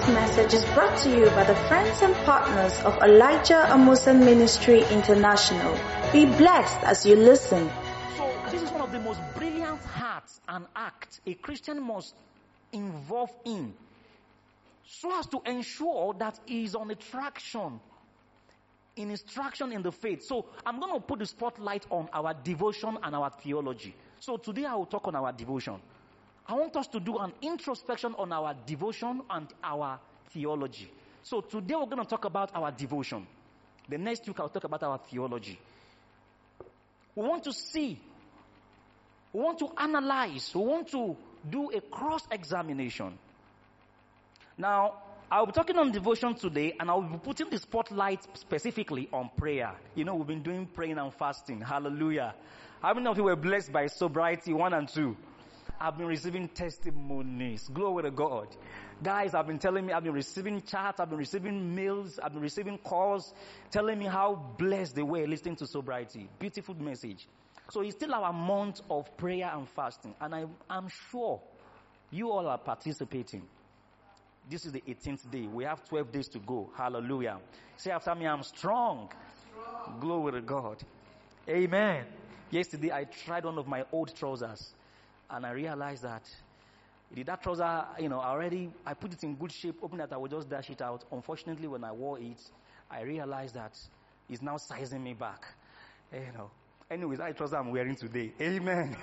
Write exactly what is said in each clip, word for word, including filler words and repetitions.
message is brought to you by the friends and partners of Elijah Amusan Ministry International. Be blessed as you listen. So this is one of the most brilliant acts and acts a Christian must involve in, so as to ensure that he is on a traction in instruction in the faith. So I'm going to put the spotlight on our devotion and our theology. So today I will talk on our devotion. I want us to do an introspection on our devotion and our theology. So today we're going to talk about our devotion. The next week I'll talk about our theology. We want to see, we want to analyze, we want to do a cross-examination. Now, I'll be talking on devotion today, and I'll be putting the spotlight specifically on prayer. You know, we've been doing praying and fasting. Hallelujah. How many of you were blessed by sobriety one and two? I've been receiving testimonies. Glory to God. Guys, I've been telling me, I've been receiving chats, I've been receiving mails, I've been receiving calls, telling me how blessed they were listening to sobriety. Beautiful message. So it's still our month of prayer and fasting, and I, I'm sure you all are participating. This is the eighteenth day. We have twelve days to go. Hallelujah. Say after me, I'm strong. strong. Glory to God. Amen. Yesterday, I tried one of my old trousers, and I realized that did that trouser, you know, already, I put it in good shape, hoping that I would just dash it out. Unfortunately, when I wore it, I realized that it's now sizing me back. You know. Anyways, that trouser I'm wearing today. Amen.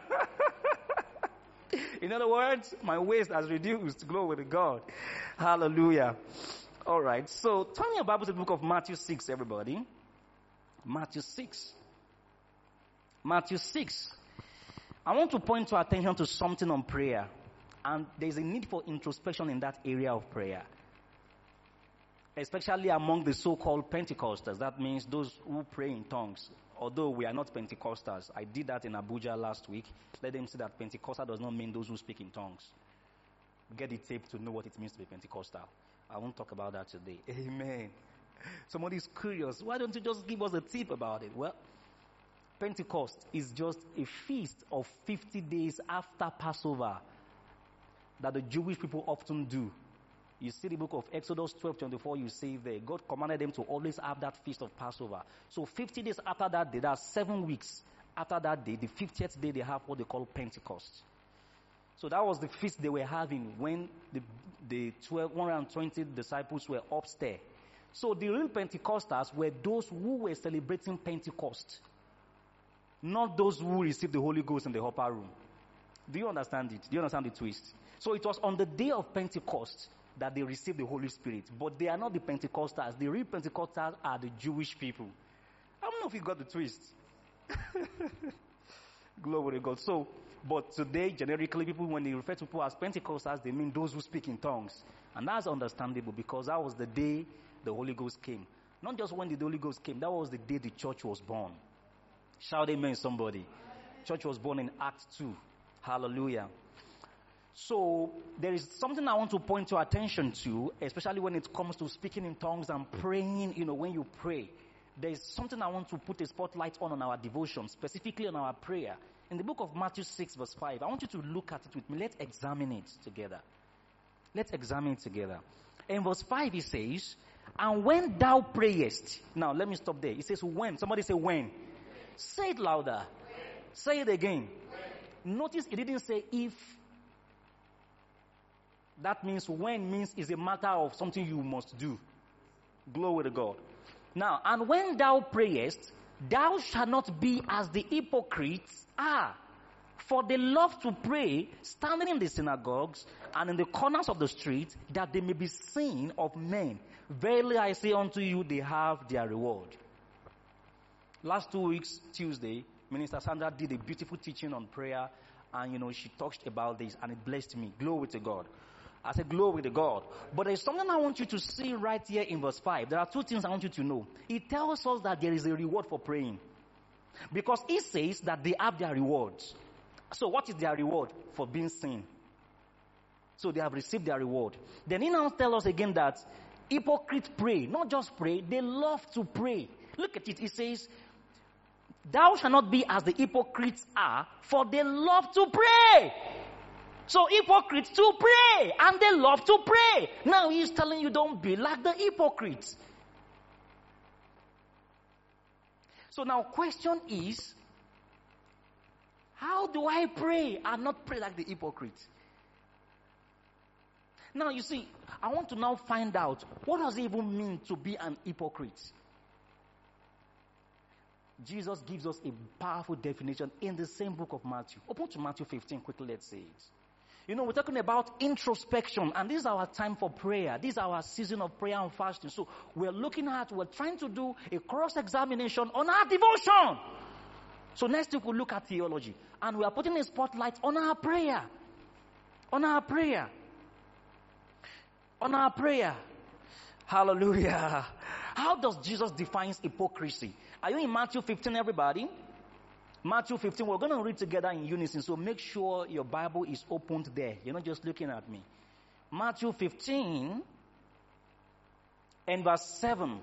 In other words, my waist has reduced. Glory to God. Hallelujah. All right. So, turn your Bible to the book of Matthew six, everybody. Matthew six. Matthew six. I want to point your attention to something on prayer. And there's a need for introspection in that area of prayer. Especially among the so-called Pentecostals. That means those who pray in tongues. Although we are not Pentecostals. I did that in Abuja last week. Let them see that Pentecostal does not mean those who speak in tongues. Get the tape to know what it means to be Pentecostal. I won't talk about that today. Amen. Somebody is curious. Why don't you just give us a tip about it? Well, Pentecost is just a feast of fifty days after Passover that the Jewish people often do. You see the book of Exodus twelve twenty-four, you see there. God commanded them to always have that feast of Passover. So fifty days after that day, that's seven weeks after that day, the fiftieth day, they have what they call Pentecost. So that was the feast they were having when the, the twelve, one hundred twenty disciples were upstairs. So the real Pentecostals were those who were celebrating Pentecost, not those who received the Holy Ghost in the upper room. Do you understand it? Do you understand the twist? So it was on the day of Pentecost that they received the Holy Spirit. But they are not the Pentecostals. The real Pentecostals are the Jewish people. I don't know if you got the twist. Glory to God. So, but today, generically, people, when they refer to people as Pentecostals, they mean those who speak in tongues. And that's understandable because that was the day the Holy Ghost came. Not just when the Holy Ghost came, that was the day the church was born. Shout amen, somebody. Church was born in Acts two. Hallelujah. So, there is something I want to point your attention to, especially when it comes to speaking in tongues and praying, you know, when you pray. There is something I want to put a spotlight on on our devotion, specifically on our prayer. In the book of Matthew six verse five, I want you to look at it with me. Let's examine it together. Let's examine it together. In verse five, it says, and when thou prayest. Now, let me stop there. It says when. Somebody say when. Say it louder. When. Say it again. When. Notice it didn't say if. That means when means is a matter of something you must do. Glory to God. Now, and when thou prayest, thou shalt not be as the hypocrites are. For they love to pray, standing in the synagogues and in the corners of the street, that they may be seen of men. Verily I say unto you, they have their reward. Last two weeks, Tuesday, Minister Sandra did a beautiful teaching on prayer. And, you know, she touched about this and it blessed me. Glory to God. I said, glory to God. But there's something I want you to see right here in verse five. There are two things I want you to know. It tells us that there is a reward for praying. Because it says that they have their rewards. So what is their reward? For being seen. So they have received their reward. Then he now tells us again that hypocrites pray. Not just pray, they love to pray. Look at it. It says, thou shalt not be as the hypocrites are, for they love to pray. So hypocrites to pray, and they love to pray. Now he's telling you, don't be like the hypocrites. So now question is, how do I pray and not pray like the hypocrites? Now you see, I want to now find out, what does it even mean to be an hypocrite? Jesus gives us a powerful definition in the same book of Matthew. Open to Matthew fifteen quickly, let's say it. You know, we're talking about introspection, and this is our time for prayer. This is our season of prayer and fasting. So we're looking at, we're trying to do a cross-examination on our devotion. So next week we'll look at theology, and we are putting a spotlight on our prayer. On our prayer. On our prayer. Hallelujah. How does Jesus define hypocrisy? Are you in Matthew fifteen, everybody? Matthew fifteen, we're going to read together in unison, so make sure your Bible is opened there. You're not just looking at me. Matthew fifteen and verse seven.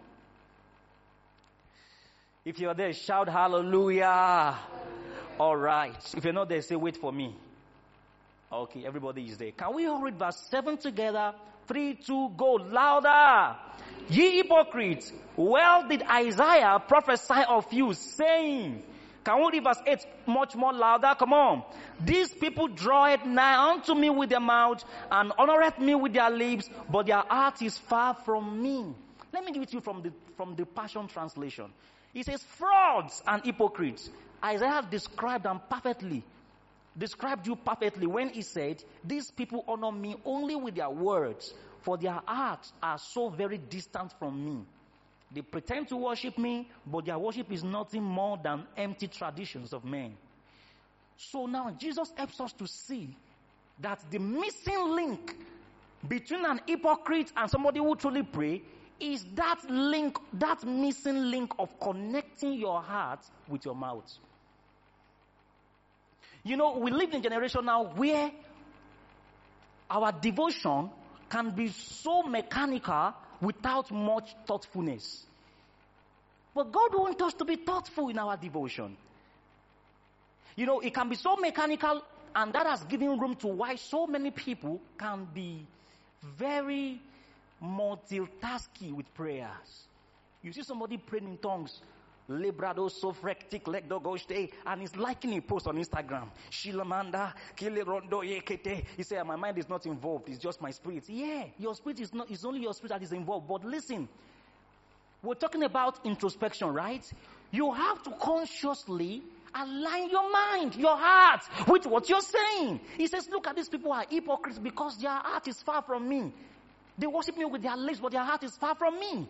If you're there, shout hallelujah. All right. If you're not there, say wait for me. Okay, everybody is there. Can we all read verse seven together? Three, two, go. Louder. Ye hypocrites, well did Isaiah prophesy of you, saying, can we read verse eight much more louder? Come on. These people draw it nigh unto me with their mouth, and honoreth me with their lips, but their heart is far from me. Let me give it to you from the, from the Passion Translation. It says, frauds and hypocrites. Isaiah described them perfectly. Described you perfectly when he said, these people honor me only with their words, for their hearts are so very distant from me. They pretend to worship me, but their worship is nothing more than empty traditions of men. So now Jesus helps us to see that the missing link between an hypocrite and somebody who truly pray is that link, that missing link of connecting your heart with your mouth. You know, we live in a generation now where our devotion can be so mechanical without much thoughtfulness. But God wants us to be thoughtful in our devotion. You know, it can be so mechanical, and that has given room to why so many people can be very multitasking with prayers. You see somebody praying in tongues, Lebrado sofrectic legdogoste, and he's liking a post on Instagram. Shilamanda, Kilerondo Yekete. He said, my mind is not involved, it's just my spirit. Yeah, your spirit is not, it's only your spirit that is involved. But listen, we're talking about introspection, right? You have to consciously align your mind, your heart, with what you're saying. He says, look at these people are hypocrites because their heart is far from me. They worship me with their lips, but their heart is far from me.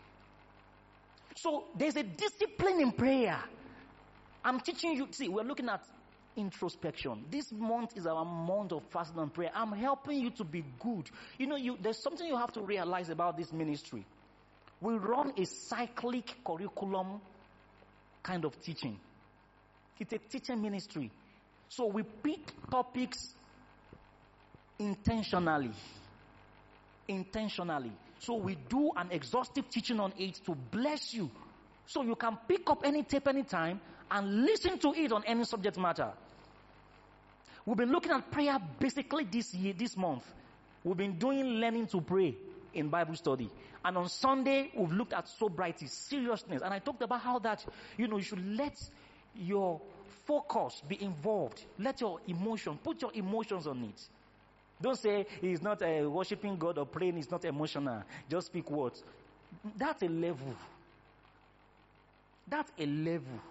So there's a discipline in prayer. I'm teaching you, see, we're looking at introspection. This month is our month of fasting and prayer. I'm helping you to be good. You know, you, there's something you have to realize about this ministry. We run a cyclic curriculum kind of teaching. It's a teaching ministry. So we pick topics intentionally. Intentionally. So we do an exhaustive teaching on it to bless you. So you can pick up any tape anytime and listen to it on any subject matter. We've been looking at prayer basically this year, this month. We've been doing learning to pray in Bible study. And on Sunday, we've looked at sobriety, seriousness. And I talked about how that, you know, you should let your focus be involved. Let your emotion, put your emotions on it. Don't say he's not uh, worshiping God or praying, he's not emotional. Just speak words. That's a level. That's a level.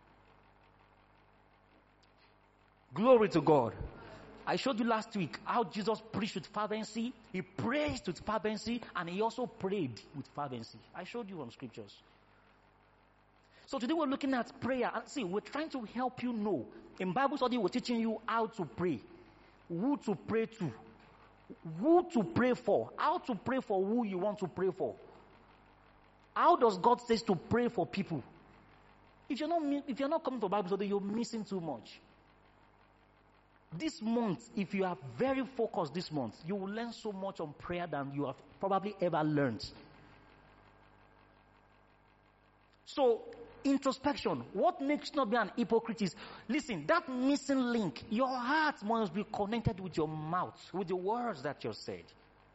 Glory to God. I showed you last week how Jesus preached with fervency. He praised with fervency, and he also prayed with fervency. I showed you on scriptures. So today we're looking at prayer. And see, we're trying to help you know. In Bible study, we're teaching you how to pray. Who to pray to. Who to pray for. How to pray for who you want to pray for. How does God say to pray for people? If you're not, if you're not coming for Bible study, you're missing too much. This month, if you are very focused this month, you will learn so much on prayer than you have probably ever learned. So, introspection. What makes you not be an hypocrite is, listen, that missing link, your heart must be connected with your mouth, with the words that you said.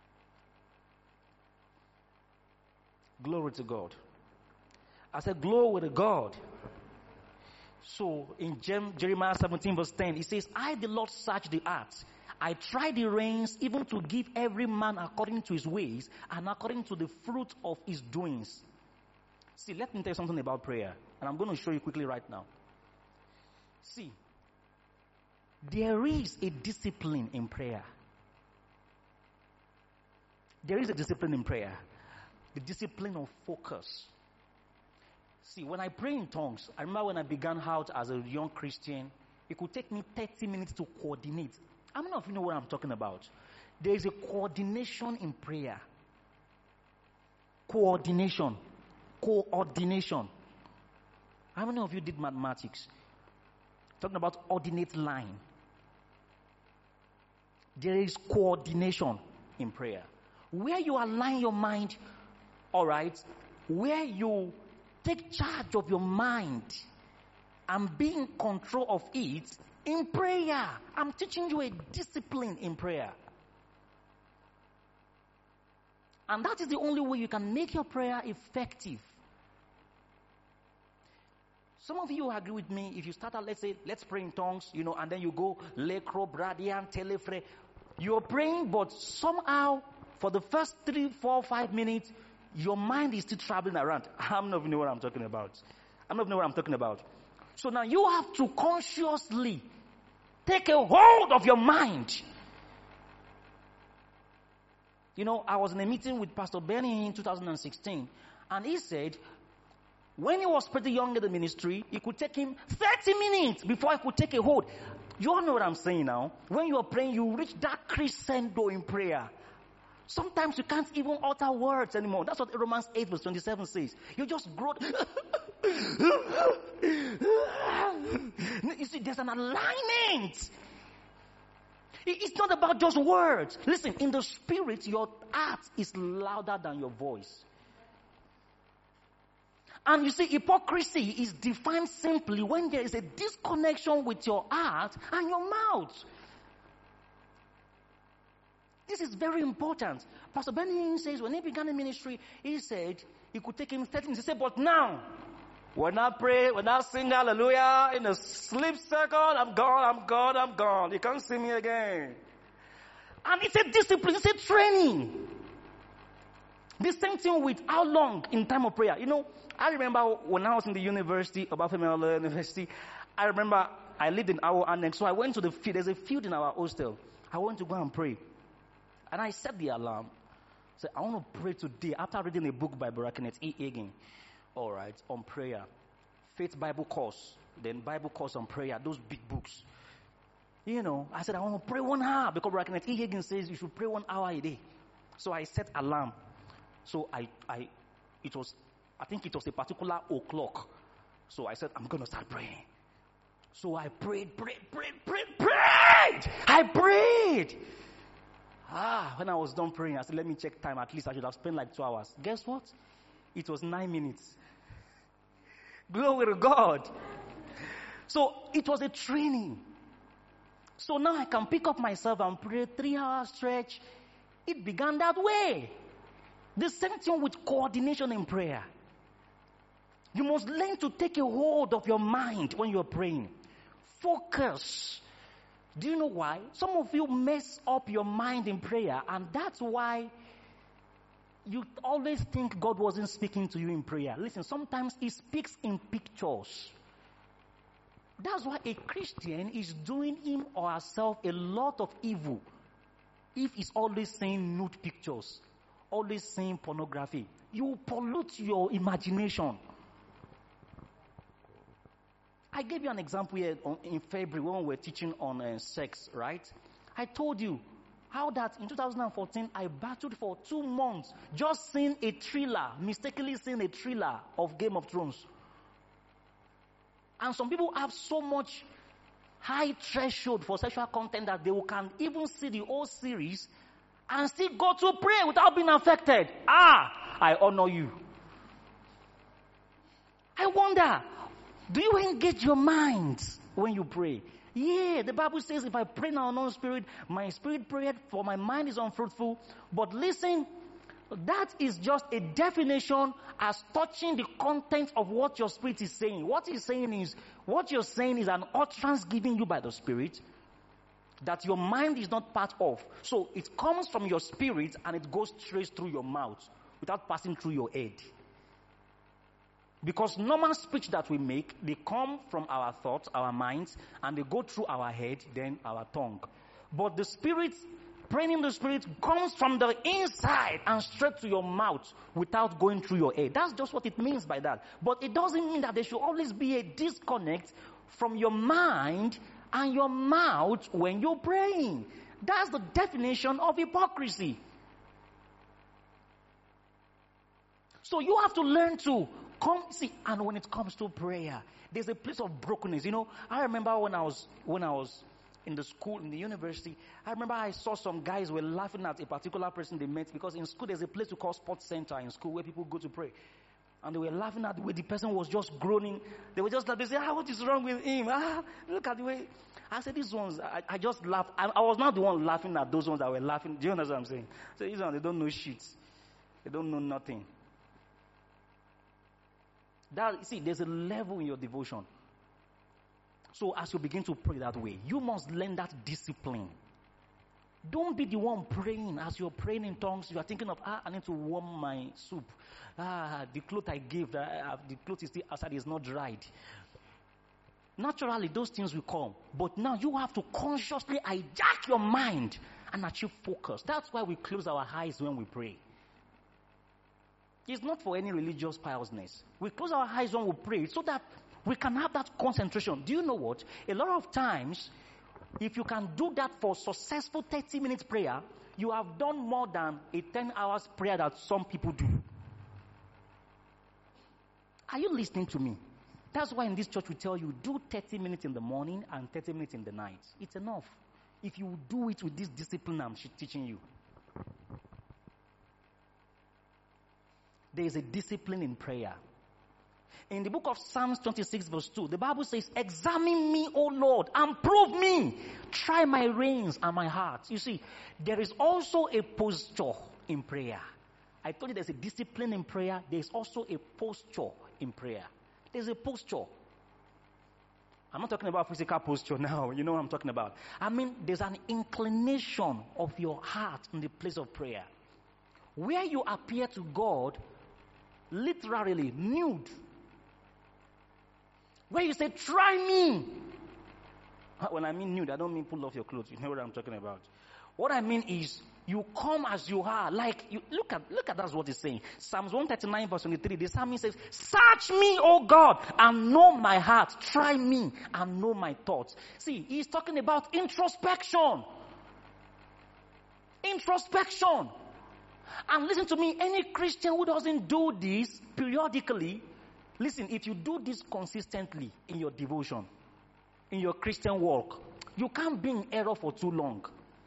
Glory to God. I said, glory to God. So in Jeremiah seventeen verse ten, it says, I, the Lord, search the heart. I try the reins, even to give every man according to his ways and according to the fruit of his doings. See, let me tell you something about prayer. And I'm going to show you quickly right now. See, there is a discipline in prayer. There is a discipline in prayer. The discipline of focus. See, when I pray in tongues, I remember when I began out as a young Christian, it could take me thirty minutes to coordinate. How many of you know what I'm talking about? There is a coordination in prayer. Coordination. Coordination. How many of you did mathematics? Talking about ordinate line. There is coordination in prayer. Where you align your mind, all right, where you take charge of your mind and be in control of it in prayer. I'm teaching you a discipline in prayer. And that is the only way you can make your prayer effective. Some of you agree with me. If you start out, let's say, let's pray in tongues, you know, and then you go, lekro, bradian, telefre. You're praying, but somehow, for the first three, four, five minutes, your mind is still traveling around. I'm not even know what I'm talking about. I'm not even know what I'm talking about. So now you have to consciously take a hold of your mind. You know, I was in a meeting with Pastor Benny in two thousand sixteen, and he said, when he was pretty young in the ministry, it could take him thirty minutes before he could take a hold. You all know what I'm saying now. When you are praying, you reach that crescendo in prayer. Sometimes you can't even utter words anymore. That's what Romans eight verse twenty-seven says. You just grow. You see, there's an alignment. It's not about just words. Listen, in the spirit, your heart is louder than your voice. And you see, hypocrisy is defined simply when there is a disconnection with your heart and your mouth. This is very important. Pastor Benny says when he began the ministry, he said it could take him thirty minutes. He said, but now, when I pray, when I sing hallelujah, in a slip second, I'm gone, I'm gone, I'm gone. You can't see me again. And it's a discipline, it's a training. The same thing with how long in time of prayer. You know, I remember when I was in the university, Obafemi University, I remember I lived in our annex, so I went to the field. There's a field in our hostel. I went to go and pray. And I set the alarm. So I want to pray today after reading a book by Kenneth E. Hagin. All right, on prayer. Faith Bible course. Then Bible course on prayer. Those big books. You know, I said I want to pray one hour because Kenneth E. Hagin says you should pray one hour a day. So I set alarm. So I, I, it was, I think it was a particular o'clock. So I said I'm going to start praying. So I prayed, prayed, prayed, prayed, prayed. I prayed. Ah, when I was done praying, I said, let me check time. At least I should have spent like two hours. Guess what? It was nine minutes. Glory to God. So it was a training. So now I can pick up myself and pray three hours stretch. It began that way. The same thing with coordination in prayer. You must learn to take a hold of your mind when you're praying. Focus. Do you know why? Some of you mess up your mind in prayer, and that's why you always think God wasn't speaking to you in prayer. Listen, sometimes He speaks in pictures. That's why a Christian is doing him or herself a lot of evil if he's always saying nude pictures, always saying pornography. You pollute your imagination. I gave you an example here on, in February when we were teaching on uh, sex, right? I told you how that in two thousand fourteen I battled for two months just seeing a thriller, mistakenly seeing a thriller of Game of Thrones. And some people have so much high threshold for sexual content that they can even see the whole series and still go to pray without being affected. Ah, I honor you. I wonder, do you engage your mind when you pray? Yeah, the Bible says if I pray in an unknown spirit, my spirit prayed, for my mind is unfruitful. But listen, that is just a definition as touching the content of what your spirit is saying. What he's saying is, what you're saying is an utterance given you by the Spirit that your mind is not part of. So it comes from your spirit and it goes straight through your mouth without passing through your head. Because normal speech that we make, they come from our thoughts, our minds, and they go through our head, then our tongue. But the Spirit, praying in the Spirit, comes from the inside and straight to your mouth without going through your head. That's just what it means by that. But it doesn't mean that there should always be a disconnect from your mind and your mouth when you're praying. That's the definition of hypocrisy. So you have to learn to come, see, and when it comes to prayer, there's a place of brokenness. You know, I remember when I was when I was in the school, in the university, I remember I saw some guys were laughing at a particular person they met, because in school there's a place we call sports center in school where people go to pray. And they were laughing at the way the person was just groaning. They were just like, they say, ah, what is wrong with him? Ah, look at the way. I said, these ones, I, I just laughed. I, I was not the one laughing at those ones that were laughing. Do you understand what I'm saying? So these ones, they don't know shit. They don't know nothing. That, see, there's a level in your devotion. So as you begin to pray that way, you must learn that discipline. Don't be the one praying. As you're praying in tongues, you are thinking of, ah, I need to warm my soup. Ah, the cloth I gave, uh, the cloth is still outside, is not dried. Naturally, those things will come. But now you have to consciously hijack your mind and achieve focus. That's why we close our eyes when we pray. It's not for any religious piousness. We close our eyes when we pray so that we can have that concentration. Do you know what? A lot of times, if you can do that for successful thirty minutes prayer, you have done more than a ten hours prayer that some people do. Are you listening to me? That's why in this church we tell you, do thirty minutes in the morning and thirty minutes in the night. It's enough. If you do it with this discipline I'm teaching you. There is a discipline in prayer. In the book of Psalms twenty-six verse two, the Bible says, examine me, O Lord, and prove me. Try my reins and my heart. You see, there is also a posture in prayer. I told you there's a discipline in prayer. There's also a posture in prayer. There's a posture. I'm not talking about physical posture now. You know what I'm talking about. I mean, there's an inclination of your heart in the place of prayer. Where you appear to God, literally nude. Where you say, try me. When I mean nude, I don't mean pull off your clothes. You know what I'm talking about. What I mean is, you come as you are. Like, you look at, look at that's what it's saying. Psalms one thirty-nine verse twenty-three, the psalmist says, search me, O God, and know my heart. Try me and know my thoughts. See, he's talking about introspection. Introspection. And listen to me, any Christian who doesn't do this periodically, listen, if you do this consistently in your devotion, in your Christian walk, you can't be in error for too long.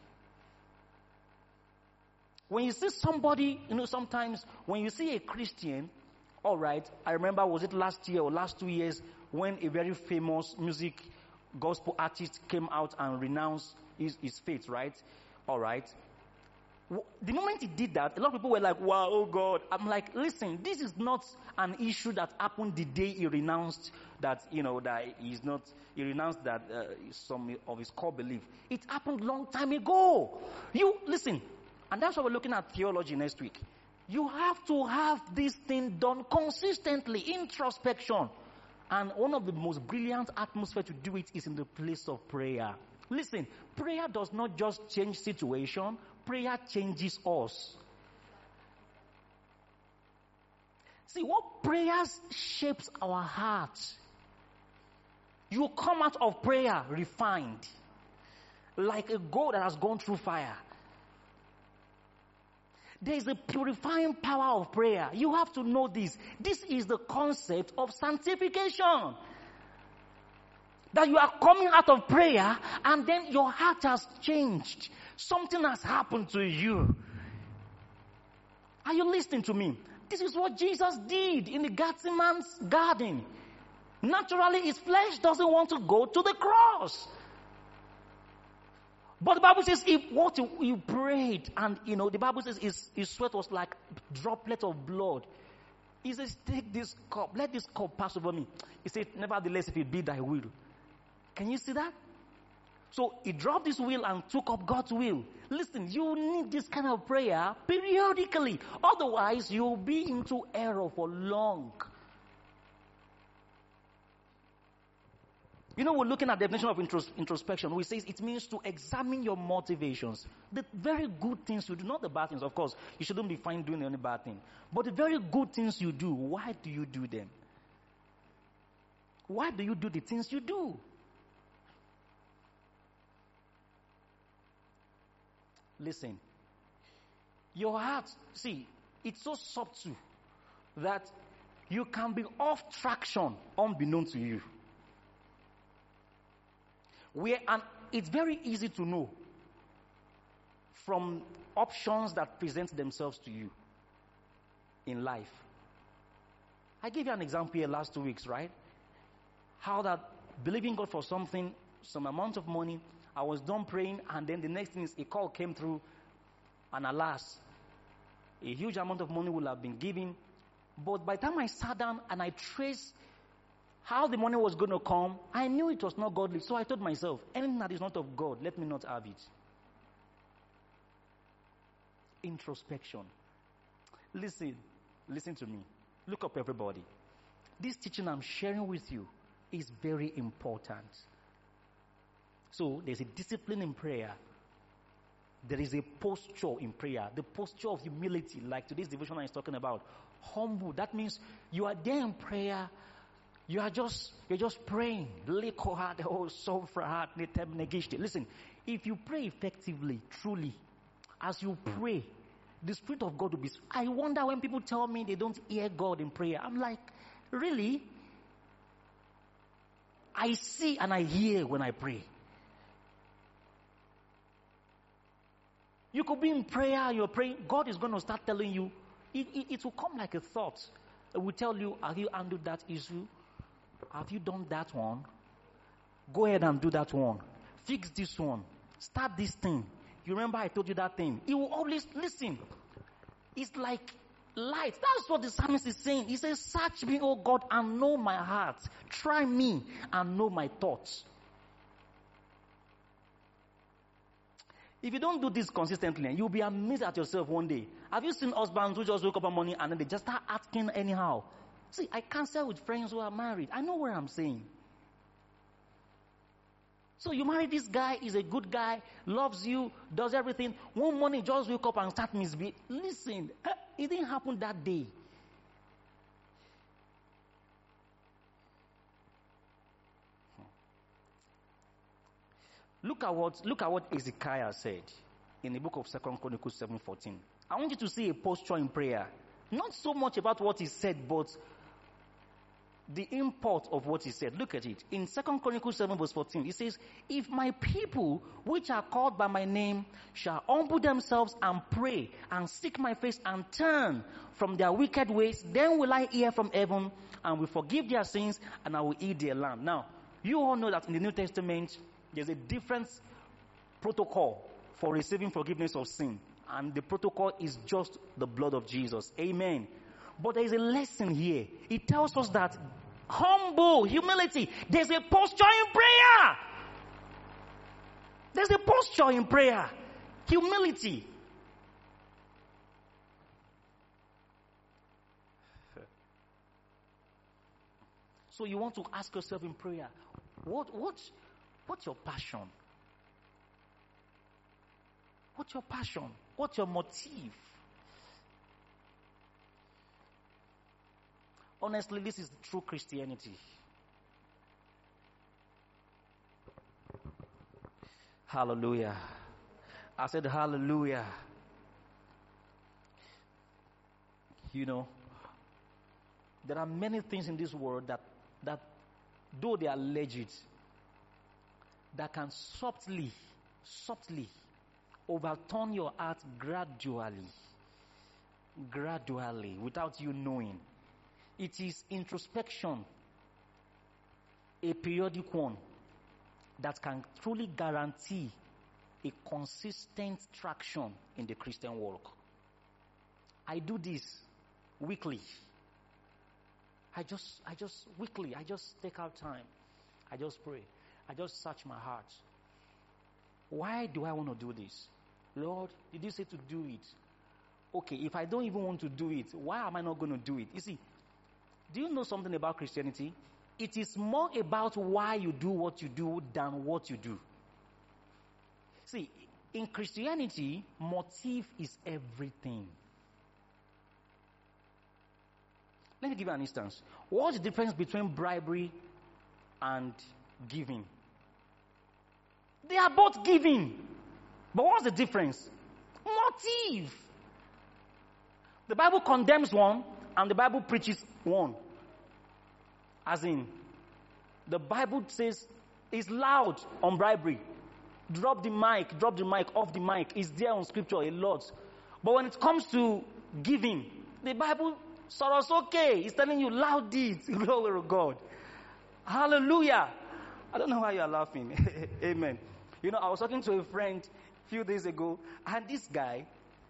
When you see somebody, you know, sometimes when you see a Christian, all right, I remember, was it last year or last two years, when a very famous music gospel artist came out and renounced his, his faith, right? All right. The moment he did that, a lot of people were like, wow, oh God. I'm like, listen, this is not an issue that happened the day he renounced that, you know, that he's not, he renounced that uh, some of his core belief. It happened long time ago. You, listen, and that's why we're looking at theology next week. You have to have this thing done consistently, introspection. And one of the most brilliant atmosphere to do it is in the place of prayer. Listen, prayer does not just change situation, prayer changes us. See, what prayers shapes our hearts. You come out of prayer refined, like a gold that has gone through fire. There is a purifying power of prayer. You have to know this. This is the concept of sanctification. That you are coming out of prayer and then your heart has changed. Something has happened to you. Are you listening to me? This is what Jesus did in the Gethsemane's garden. Naturally, his flesh doesn't want to go to the cross. But the Bible says, if what you, you prayed, and you know, the Bible says his, his sweat was like droplet of blood. He says, take this cup, let this cup pass over me. He said, nevertheless, if it be thy will. Can you see that? So he dropped his will and took up God's will. Listen, you need this kind of prayer periodically. Otherwise, you'll be into error for long. You know, we're looking at the definition of intros- introspection. We say it means to examine your motivations. The very good things you do, not the bad things, of course. You shouldn't be fine doing any bad thing. But the very good things you do, why do you do them? Why do you do the things you do? Listen, your heart, see, it's so subtle that you can be off traction unbeknown to you. Where, and it's very easy to know from options that present themselves to you in life. I gave you an example here last two weeks, right? How that believing God for something, some amount of money, I was done praying, and then the next thing is a call came through, and alas, a huge amount of money will have been given. But by the time I sat down and I traced how the money was going to come, I knew it was not godly. So I told myself, anything that is not of God, let me not have it. Introspection. Listen, listen to me. Look up, everybody. This teaching I'm sharing with you is very important. So there's a discipline in prayer. There is a posture in prayer. The posture of humility, like today's devotion is talking about. Humble. That means you are there in prayer. You are just, you're just praying. Listen, if you pray effectively, truly, as you pray, the Spirit of God will be. I wonder when people tell me they don't hear God in prayer. I'm like, really? I see and I hear when I pray. You could be in prayer, you're praying, God is going to start telling you, it, it, it will come like a thought. It will tell you, have you handled that issue? Have you done that one? Go ahead and do that one. Fix this one. Start this thing. You remember I told you that thing? He will always listen. It's like light. That's what the psalmist is saying. He says, search me, O God, and know my heart. Try me and know my thoughts. If you don't do this consistently, you'll be amazed at yourself one day. Have you seen husbands who just wake up one morning and then they just start acting anyhow? See, I cancel with friends who are married. I know what I'm saying. So you marry this guy, he's a good guy, loves you, does everything. One morning, just wake up and start misbehaving. Listen, it didn't happen that day. Look at what look at what Ezekiel said in the book of Second Chronicles seven fourteen. I want you to see a posture in prayer. Not so much about what he said, but the import of what he said. Look at it. In Second Chronicles seven verse fourteen, it says, if my people, which are called by my name, shall humble themselves and pray and seek my face and turn from their wicked ways, then will I hear from heaven and will forgive their sins and I will heal their land. Now, you all know that in the New Testament, there's a different protocol for receiving forgiveness of sin. And the protocol is just the blood of Jesus. Amen. But there is a lesson here. It tells us that humble, humility, there's a posture in prayer. There's a posture in prayer. Humility. So you want to ask yourself in prayer, what, what, what's your passion? What's your passion? What's your motive? Honestly, this is true Christianity. Hallelujah. I said hallelujah. You know, there are many things in this world that, that though they are legit, that can subtly, subtly overturn your heart gradually. gradually, without you knowing. It is introspection, a periodic one, that can truly guarantee a consistent traction in the Christian walk. I do this weekly. I just, I just, weekly, I just take out time. I just pray. I just search my heart. Why do I want to do this? Lord, did you say to do it? Okay, if I don't even want to do it, why am I not going to do it? You see, do you know something about Christianity? It is more about why you do what you do than what you do. See, in Christianity, motive is everything. Let me give you an instance. What's the difference between bribery and giving? They are both giving. But what's the difference? Motive. The Bible condemns one and the Bible preaches one. As in, the Bible says it's loud on bribery. Drop the mic, drop the mic, off the mic. It's there on scripture a lot. But when it comes to giving, the Bible sort of okay. It's telling you loud deeds. Glory to God. Hallelujah. I don't know why you are laughing. Amen. You know, I was talking to a friend a few days ago, and this guy,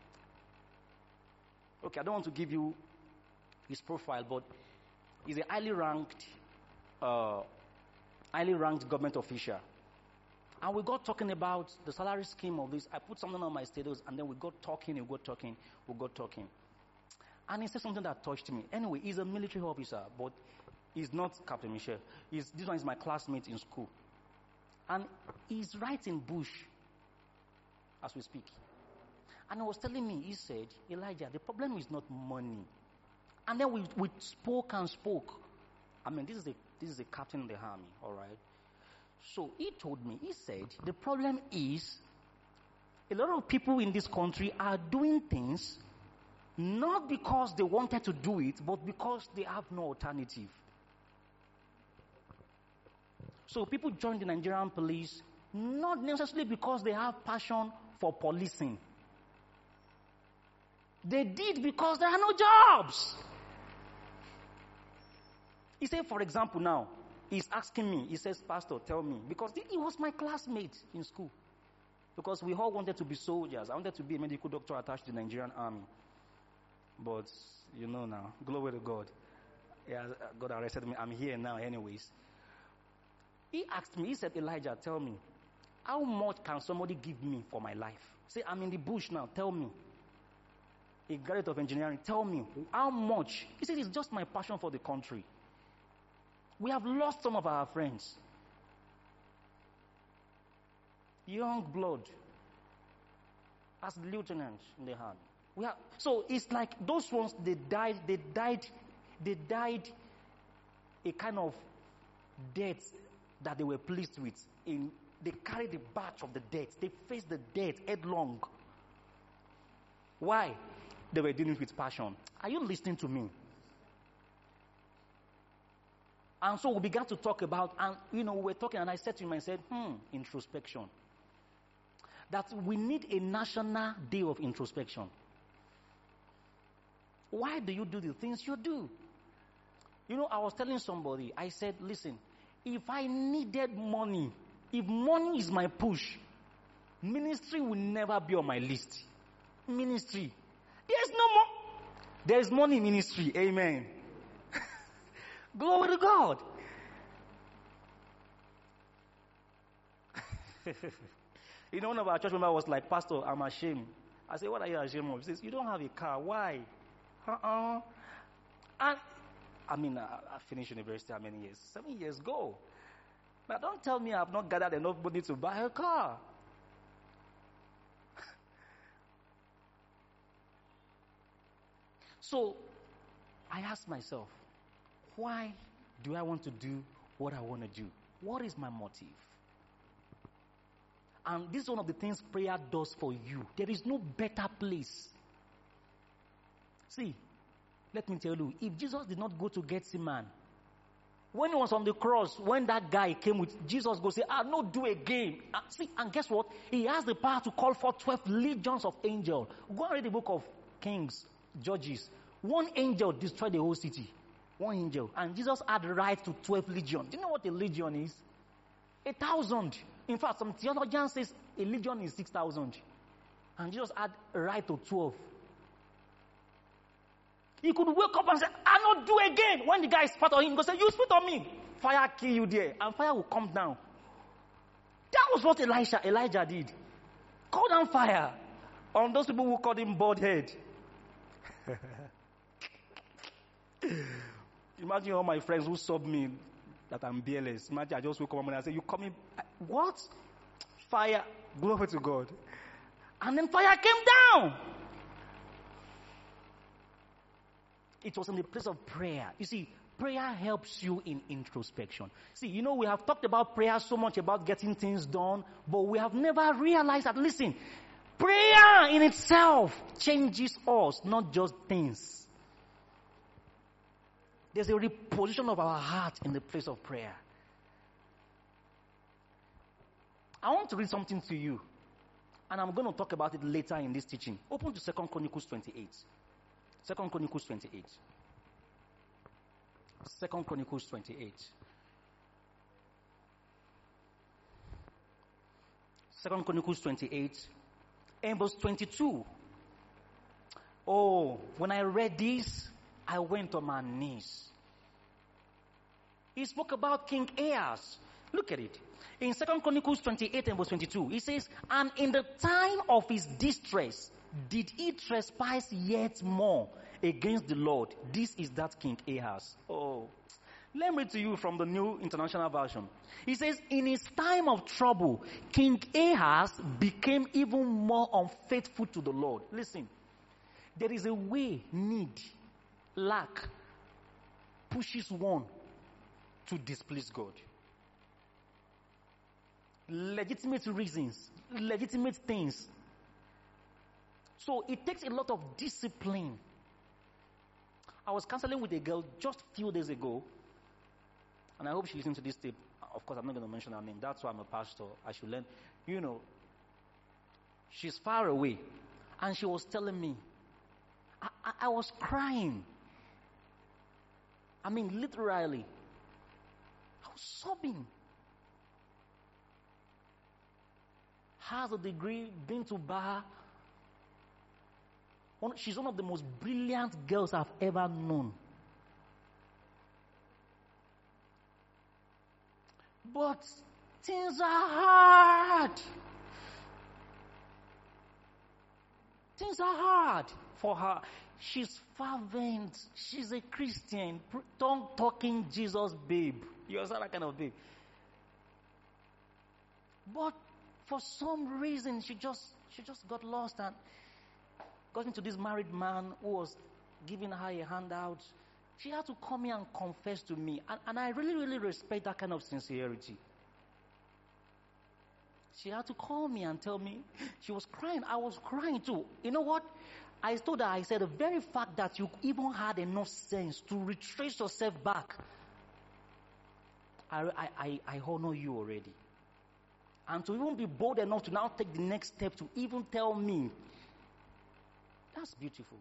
okay, I don't want to give you his profile, but he's a highly ranked, uh, highly ranked government official. And we got talking about the salary scheme of this. I put something on my status, and then we got talking, we got talking, we got talking. And he said something that touched me. Anyway, he's a military officer, but he's not Captain Michel. He's, this one is my classmate in school. And he's right in bush as we speak. And he was telling me, he said, Elijah, the problem is not money. And then we, we spoke and spoke. I mean, this is the this is the captain of the army, all right? So he told me, he said, the problem is a lot of people in this country are doing things not because they wanted to do it, but because they have no alternative. So people join the Nigerian police not necessarily because they have passion for policing. They did because there are no jobs. He said, for example, now, he's asking me, he says, Pastor, tell me, because he was my classmate in school. Because we all wanted to be soldiers. I wanted to be a medical doctor attached to the Nigerian army. But, you know now, glory to God. Yeah, God arrested me. I'm here now anyways. He asked me, he said, Elijah, tell me, how much can somebody give me for my life? Say, I'm in the bush now, tell me. A graduate of engineering, tell me, how much? He said, it's just my passion for the country. We have lost some of our friends. Young blood. As lieutenants in the army. We have, so it's like those ones, they died, they died, they died a kind of death that they were pleased with. In, they carried the batch of the death. They faced the death headlong. Why? They were doing it with passion. Are you listening to me? And so we began to talk about, and you know, we were talking, and I said to him, I said, hmm, introspection. That we need a national day of introspection. Why do you do the things you do? You know, I was telling somebody, I said, listen, if I needed money, if money is my push, ministry will never be on my list. Ministry. There's no more. There's money in ministry. Amen. Glory to God. You know, one of our church members was like, Pastor, I'm ashamed. I said, what are you ashamed of? He says, you don't have a car. Why? Uh-uh. And, I mean, I, I finished university how many years? Seven years ago. Now, don't tell me I've not gathered enough money to buy a car. So, I asked myself, why do I want to do what I want to do? What is my motive? And this is one of the things prayer does for you. There is no better place. See, let me tell you, if Jesus did not go to Gethsemane, when he was on the cross, when that guy came with Jesus, go say, I'll not do again. And see, and guess what? He has the power to call for twelve legions of angels. Go and read the book of Kings. Judges. One angel destroyed the whole city. One angel. And Jesus had the right to twelve legions. Do you know what a legion is? A thousand. In fact, some theologians say a legion is six thousand. And Jesus had a right to twelve. He could wake up and say, I'll not do again. When the guy spat on him, he goes, you spit on me. Fire kill you there. And fire will come down. That was what Elisha, Elijah did. Call down fire on those people who called him bald head. Imagine all my friends who sub me that I'm beerless. Imagine I just wake up one morning and I say, you coming? What? Fire. Glory to God. And then fire came down. It was in the place of prayer. You see, prayer helps you in introspection. See, you know, we have talked about prayer so much about getting things done, but we have never realized that, listen, prayer in itself changes us, not just things. There's a reposition of our heart in the place of prayer. I want to read something to you, and I'm going to talk about it later in this teaching. Open to Second Chronicles twenty-eight. Second Chronicles twenty-eight. Second Chronicles twenty-eight. Second Chronicles twenty-eight. And verse twenty-two. Oh, when I read this, I went on my knees. He spoke about King Ahaz. Look at it. In Second Chronicles twenty-eight and verse twenty-two, he says, and in the time of his distress, did he trespass yet more against the Lord? This is that King Ahaz. Oh, let me read to you from the New International Version. He says, in his time of trouble, King Ahaz became even more unfaithful to the Lord. Listen, there is a way need, lack, pushes one to displease God. Legitimate reasons, legitimate things. So it takes a lot of discipline. I was counseling with a girl just a few days ago, and I hope she listens to this tape. Of course, I'm not going to mention her name. That's why I'm a pastor. I should learn. You know, she's far away, and she was telling me, I, I, I was crying. I mean, literally. I was sobbing. Has a degree, been to bar. One, she's one of the most brilliant girls I've ever known. But things are hard. Things are hard for her. She's fervent. She's a Christian. Tongue talking Jesus babe. You understand that kind of babe? But for some reason, she just she just got lost and got into this married man who was giving her a handout. She had to come here and confess to me. And, and I really, really respect that kind of sincerity. She had to call me and tell me. She was crying. I was crying too. You know what? I told her, I said, the very fact that you even had enough sense to retrace yourself back, I, I, I, I honor you already. And to even be bold enough to now take the next step to even tell me, that's beautiful.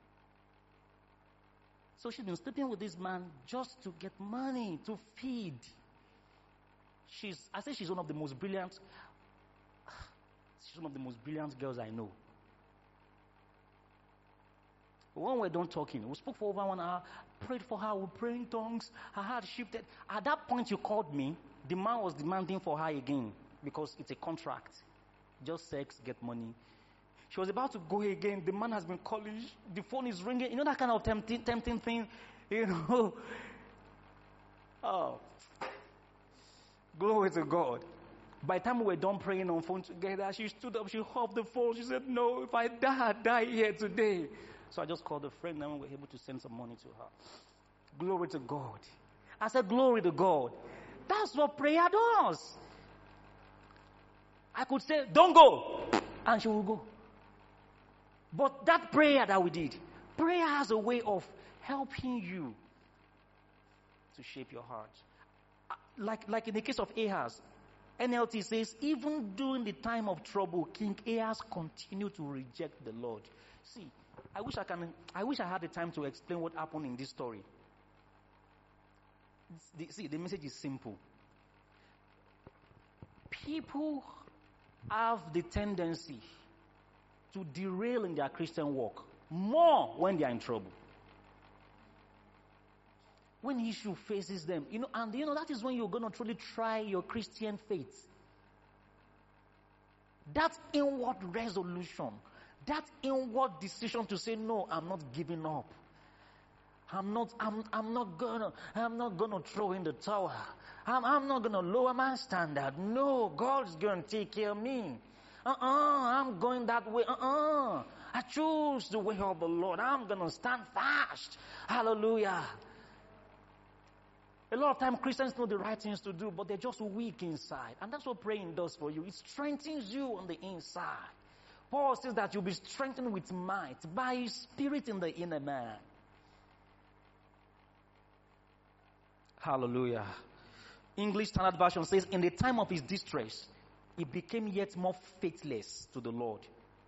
So she's been sleeping with this man just to get money to feed. She's, I say she's one of the most brilliant, she's one of the most brilliant girls I know. When we're done talking, we spoke for over one hour, prayed for her, we prayed in tongues, her heart shifted. At that point you called me, the man was demanding for her again because it's a contract. Just sex, get money. She was about to go again. The man has been calling. The phone is ringing. You know that kind of tempting, tempting thing? You know. Oh. Glory to God. By the time we were done praying on phone together, she stood up. She hugged the phone. She said, no, if I die, I die here today. So I just called a friend and we were able to send some money to her. Glory to God. I said, glory to God. That's what prayer does. I could say, don't go. And she will go. But that prayer that we did, prayer has a way of helping you to shape your heart. Like, like in the case of Ahaz, N L T says, even during the time of trouble, King Ahaz continued to reject the Lord. See, I wish I can. I wish I had the time to explain what happened in this story. The, see, the message is simple. People have the tendency to derail in their Christian walk more when they are in trouble. When issue faces them, you know, and you know that is when you're going to truly try your Christian faith. That inward resolution, that inward decision to say, no, I'm not giving up. I'm not, I'm, I'm not gonna, I'm not gonna throw in the towel. I'm, I'm not gonna lower my standard. No, God's gonna take care of me. Uh-uh, I'm going that way. Uh-uh. I choose the way of the Lord. I'm gonna stand fast. Hallelujah. A lot of times Christians know the right things to do, but they're just weak inside. And that's what praying does for you. It strengthens you on the inside. Paul says that you'll be strengthened with might by His Spirit in the inner man. Hallelujah. English Standard Version says, in the time of his distress, he became yet more faithless to the Lord.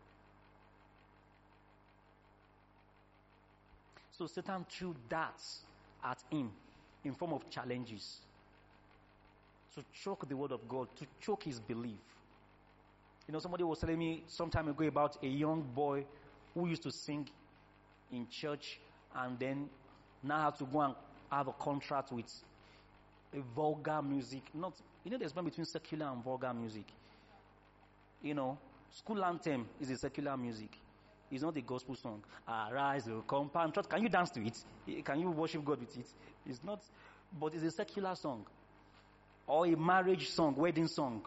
So Satan threw darts at him in form of challenges to choke the word of God, to choke his belief. You know, somebody was telling me some time ago about a young boy who used to sing in church and then now had to go and have a contract with a vulgar music. Not, you know, there's one between secular and vulgar music. You know, school anthem is a secular music. It's not a gospel song. Arise, O compound church. Can you dance to it? Can you worship God with it? It's not, but it's a secular song. Or a marriage song, wedding song.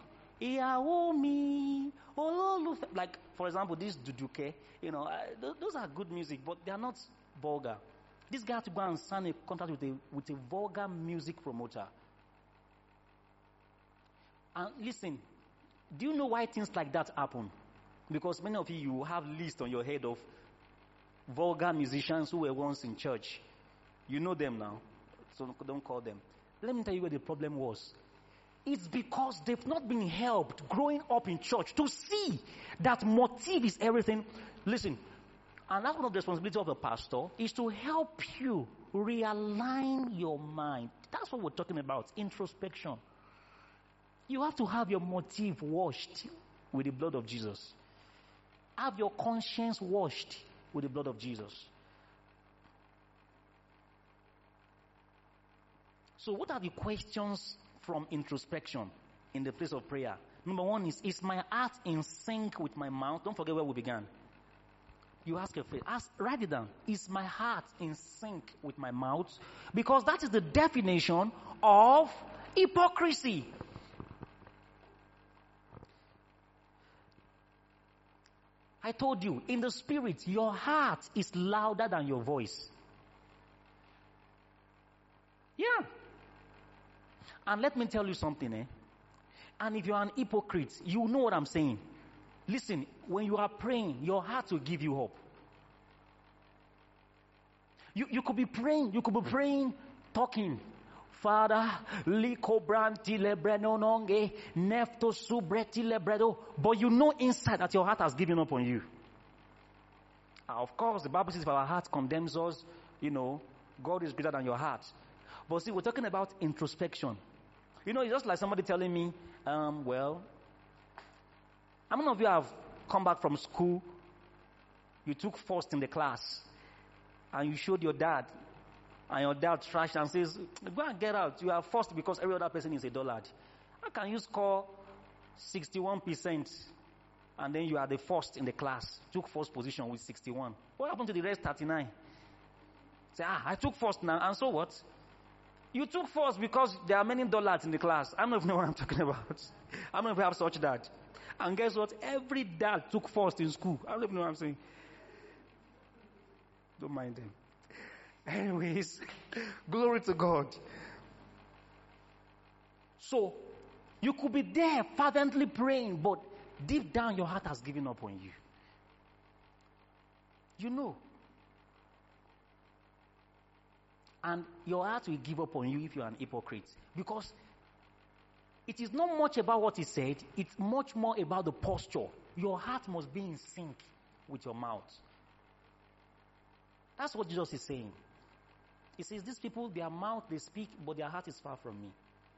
Like, for example, this Duduke, you know, uh, th- those are good music, but they are not vulgar. This guy had to go and sign a contract with a, with a vulgar music promoter. And listen, do you know why things like that happen? Because many of you, you have lists on your head of vulgar musicians who were once in church. You know them now, so don't call them. Let me tell you where the problem was. It's because they've not been helped growing up in church to see that motive is everything. Listen, and that's one of the responsibilities of the pastor, is to help you realign your mind. That's what we're talking about, introspection. You have to have your motive washed with the blood of Jesus. Have your conscience washed with the blood of Jesus. So what are the questions from introspection in the place of prayer? Number one is, is my heart in sync with my mouth? Don't forget where we began. You ask a phrase, ask, write it down. Is my heart in sync with my mouth? Because that is the definition of hypocrisy. I told you, in the spirit, your heart is louder than your voice. Yeah. And let me tell you something, eh? And if you are an hypocrite, you know what I'm saying. Listen, when you are praying, your heart will give you hope. You, you could be praying, you could be praying, talking. Father, liko branti lebreno nonge, nefto subreti lebredo. But you know inside that your heart has given up on you. Uh, of course, the Bible says if our heart condemns us, you know, God is greater than your heart. But see, we're talking about introspection. You know, it's just like somebody telling me, um, well, how many of you have come back from school, you took first in the class, and you showed your dad, and your dad trashed and says, go and get out, you are first because every other person is a dullard. How can you score sixty-one percent and then you are the first in the class, took first position with sixty-one? What happened to the rest thirty-nine? Say, ah, I took first now, and so what? You took first because there are many dullards in the class. I don't know if you know what I'm talking about. I don't know if we have such dad. And guess what? Every dad took first in school. I don't even know what I'm saying. Don't mind them. Anyways, glory to God. So, you could be there fervently praying, but deep down your heart has given up on you. You know. And your heart will give up on you if you are an hypocrite. Because it is not much about what is said, it's much more about the posture. Your heart must be in sync with your mouth. That's what Jesus is saying. He says, these people, their mouth, they speak, but their heart is far from me.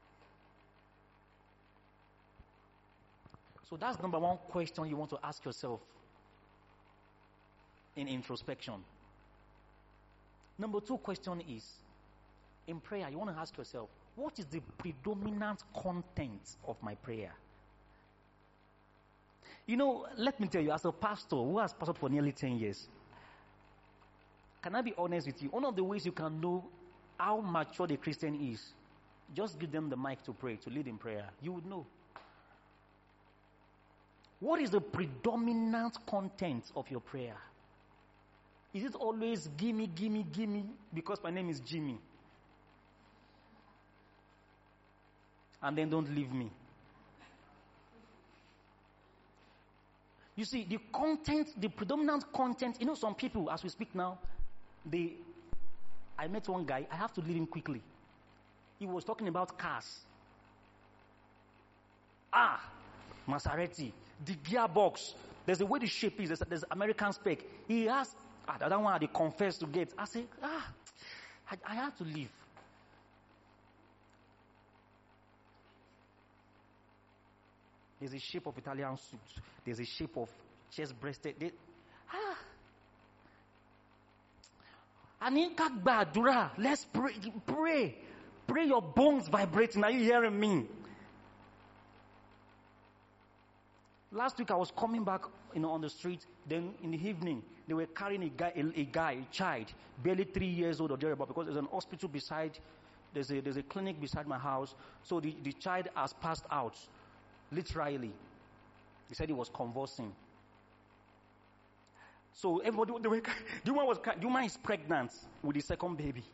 So that's number one question you want to ask yourself in introspection. Number two question is, in prayer, you want to ask yourself, what is the predominant content of my prayer? You know, let me tell you, as a pastor who has pastored for nearly ten years, can I be honest with you? One of the ways you can know how mature the Christian is, just give them the mic to pray, to lead in prayer. You would know. What is the predominant content of your prayer? Is it always gimme, gimme, gimme, because my name is Jimmy? And then don't leave me. You see, the content, the predominant content, you know, some people, as we speak now, they, I met one guy, I have to leave him quickly. He was talking about cars. Ah, Maserati, the gearbox, there's a way the shape is, there's, there's American spec. He has, ah, the other one they confess to get. I say, ah, I, I have to leave. There's a shape of Italian suit. There's a shape of chest-breasted. They, ah. Aninka Badura. Let's pray. Pray. Pray your bones vibrating. Are you hearing me? Last week I was coming back, you know, on the street. Then in the evening, they were carrying a guy, a, a guy, a child, barely three years old or thereabout, because there's an hospital beside, there's a, there's a clinic beside my house. So the, the child has passed out. Literally. He said he was convulsing. So everybody, they were, the woman was, the woman is pregnant with the second baby.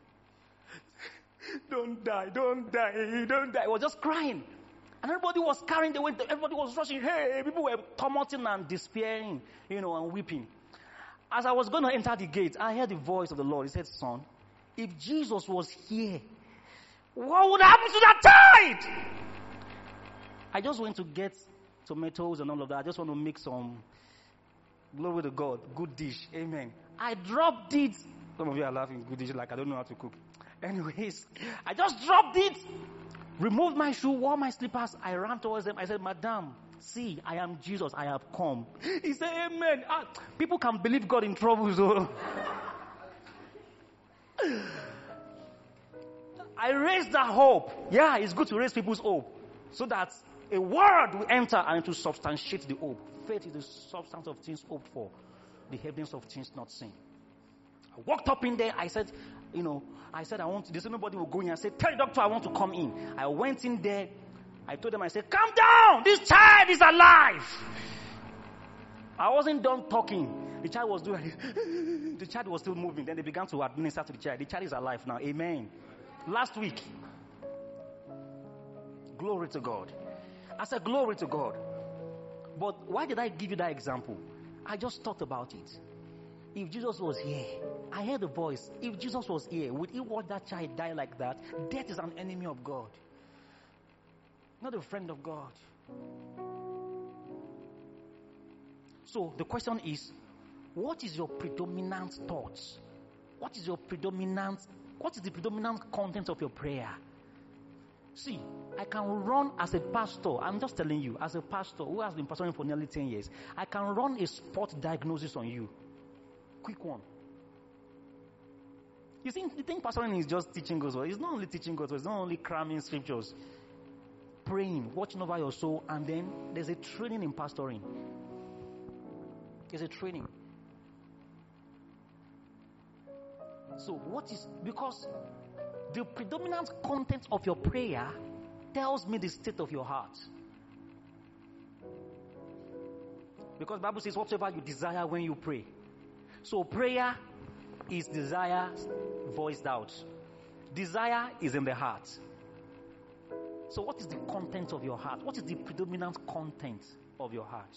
Don't die, don't die, don't die. He was just crying. And everybody was carrying the weight, everybody was rushing. Hey, people were tumulting and despairing, you know, and weeping. As I was going to enter the gate, I heard the voice of the Lord. He said, son, if Jesus was here, what would happen to that child? I just went to get tomatoes and all of that. I just want to make some, glory to God, good dish. Amen. I dropped it. Some of you are laughing, good dish, like I don't know how to cook. Anyways, I just dropped it, removed my shoe, wore my slippers. I ran towards them. I said, Madam, see, I am Jesus. I have come. He said, amen. Ah, people can believe God in trouble. So I raised the hope. Yeah, it's good to raise people's hope so that a word will enter and to substantiate the hope. Faith is the substance of things hoped for, the evidence of things not seen. I walked up in there. I said, you know, I said, I want to, there's nobody will go in. I said, tell the doctor I want to come in. I went in there. I told them, I said, calm down. This child is alive. I wasn't done talking. The child was doing it. The child was still moving. Then they began to administer to the child. The child is alive now. Amen. Last week. Glory to God. I said, glory to God. But why did I give you that example? I just thought about it. If Jesus was here, I heard the voice. If Jesus was here, would he watch that child die like that? Death is an enemy of God, not a friend of God. So the question is, what is your predominant thoughts? What is your predominant, what is the predominant content of your prayer? See, I can run as a pastor. I'm just telling you, as a pastor who has been pastoring for nearly ten years, I can run a spot diagnosis on you. Quick one. You think, you think pastoring is just teaching God's word? It's not only teaching God's word, it's not only cramming scriptures. Praying, watching over your soul, and then there's a training in pastoring. There's a training. So what is, because the predominant content of your prayer tells me the state of your heart. Because the Bible says whatever you desire when you pray. So prayer is desire voiced out. Desire is in the heart. So what is the content of your heart? What is the predominant content of your heart?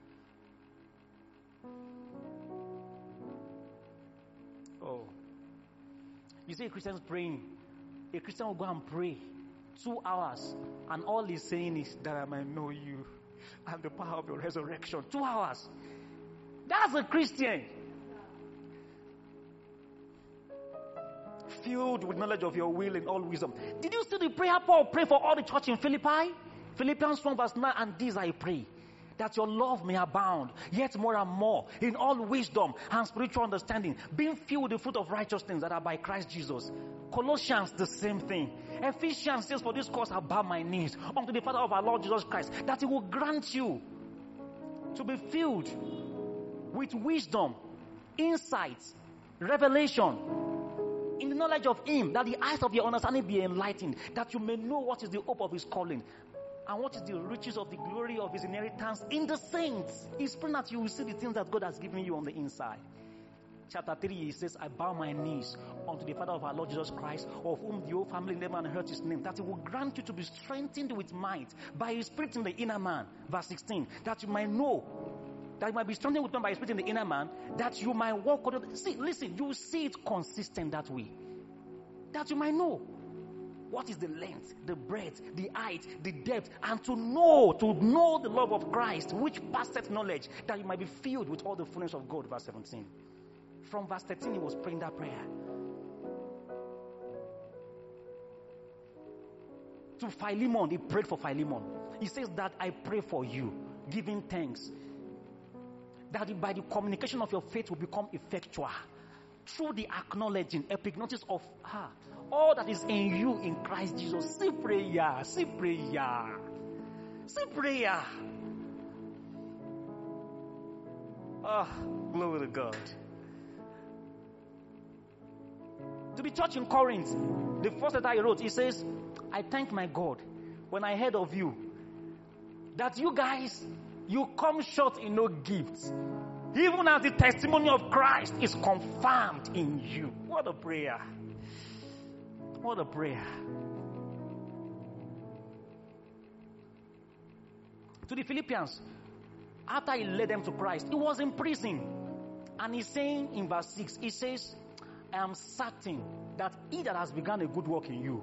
Oh. You see a Christian praying. A Christian will go and pray two hours and all he's saying is that I might know you and the power of your resurrection. Two hours. That's a Christian. Filled with knowledge of your will and all wisdom. Did you see the prayer Paul prayed for all the church in Philippi? Philippians one verse nine, and this I pray, that your love may abound, yet more and more, in all wisdom and spiritual understanding, being filled with the fruit of righteousness that are by Christ Jesus. Colossians, the same thing. Ephesians says, for this cause I bow my knees unto the Father of our Lord Jesus Christ, that He will grant you to be filled with wisdom, insight, revelation, in the knowledge of Him, that the eyes of your understanding be enlightened, that you may know what is the hope of His calling, and what is the riches of the glory of His inheritance in the saints. He's praying that you will see the things that God has given you on the inside. Chapter three, he says, I bow my knees unto the Father of our Lord Jesus Christ, of whom the whole family never heard His name, that He will grant you to be strengthened with might by His Spirit in the inner man. Verse sixteen, that you might know, that you might be strengthened with might by His Spirit in the inner man, that you might walk. See, listen, you will see it consistent that way. That you might know what is the length, the breadth, the height, the depth, and to know, to know the love of Christ, which passeth knowledge, that you might be filled with all the fullness of God. Verse seventeen. From verse thirteen, he was praying that prayer. To Philemon, he prayed for Philemon. He says that I pray for you, giving thanks, that by the communication of your faith will become effectual, through the acknowledging, epignosis of her, all that is in you in Christ Jesus. See prayer, see prayer, see prayer. Ah, oh, glory to God. To the church in Corinth, the first letter he wrote, he says, I thank my God when I heard of you, that you guys, you come short in no gifts, even as the testimony of Christ is confirmed in you. What a prayer. What a prayer. To the Philippians, after he led them to Christ, he was in prison. And he's saying in verse six, he says, I am certain that He that has begun a good work in you,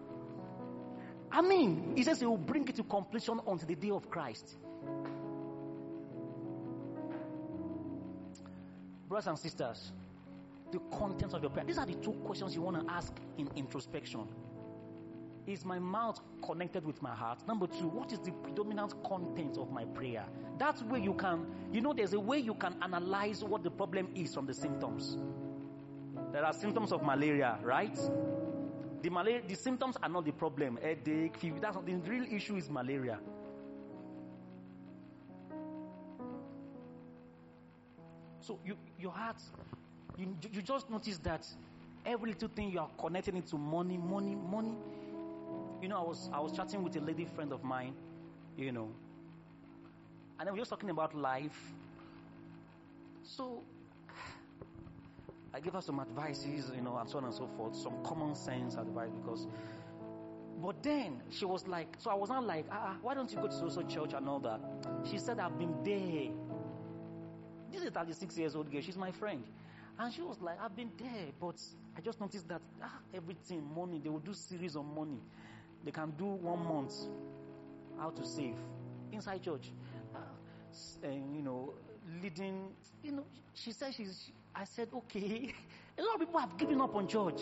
I mean, he says He will bring it to completion until the day of Christ. Brothers and sisters, the contents of your prayer. These are the two questions you want to ask in introspection. Is my mouth connected with my heart? Number two, what is the predominant content of my prayer? That way you can, you know, there's a way you can analyze what the problem is from the symptoms. There are symptoms of malaria, right? The malaria, the symptoms are not the problem. Headache, fever. That's not the real issue. Is malaria. So you, your heart, you, you just notice that every little thing you are connecting it to money, money, money. You know, I was I was chatting with a lady friend of mine, you know, and then we were just talking about life. So I gave her some advices, you know, and so on and so forth, some common sense advice, because, but then she was like, so I was not like, ah, why don't you go to social church and all that? She said, I've been there. This is a thirty-six years old girl, she's my friend. And she was like, I've been there, but I just noticed that ah, everything, money, they will do series on money. They can do one month, how to save, inside church, uh, and, you know, leading, you know, she said she's, I said, okay. A lot of people have given up on church.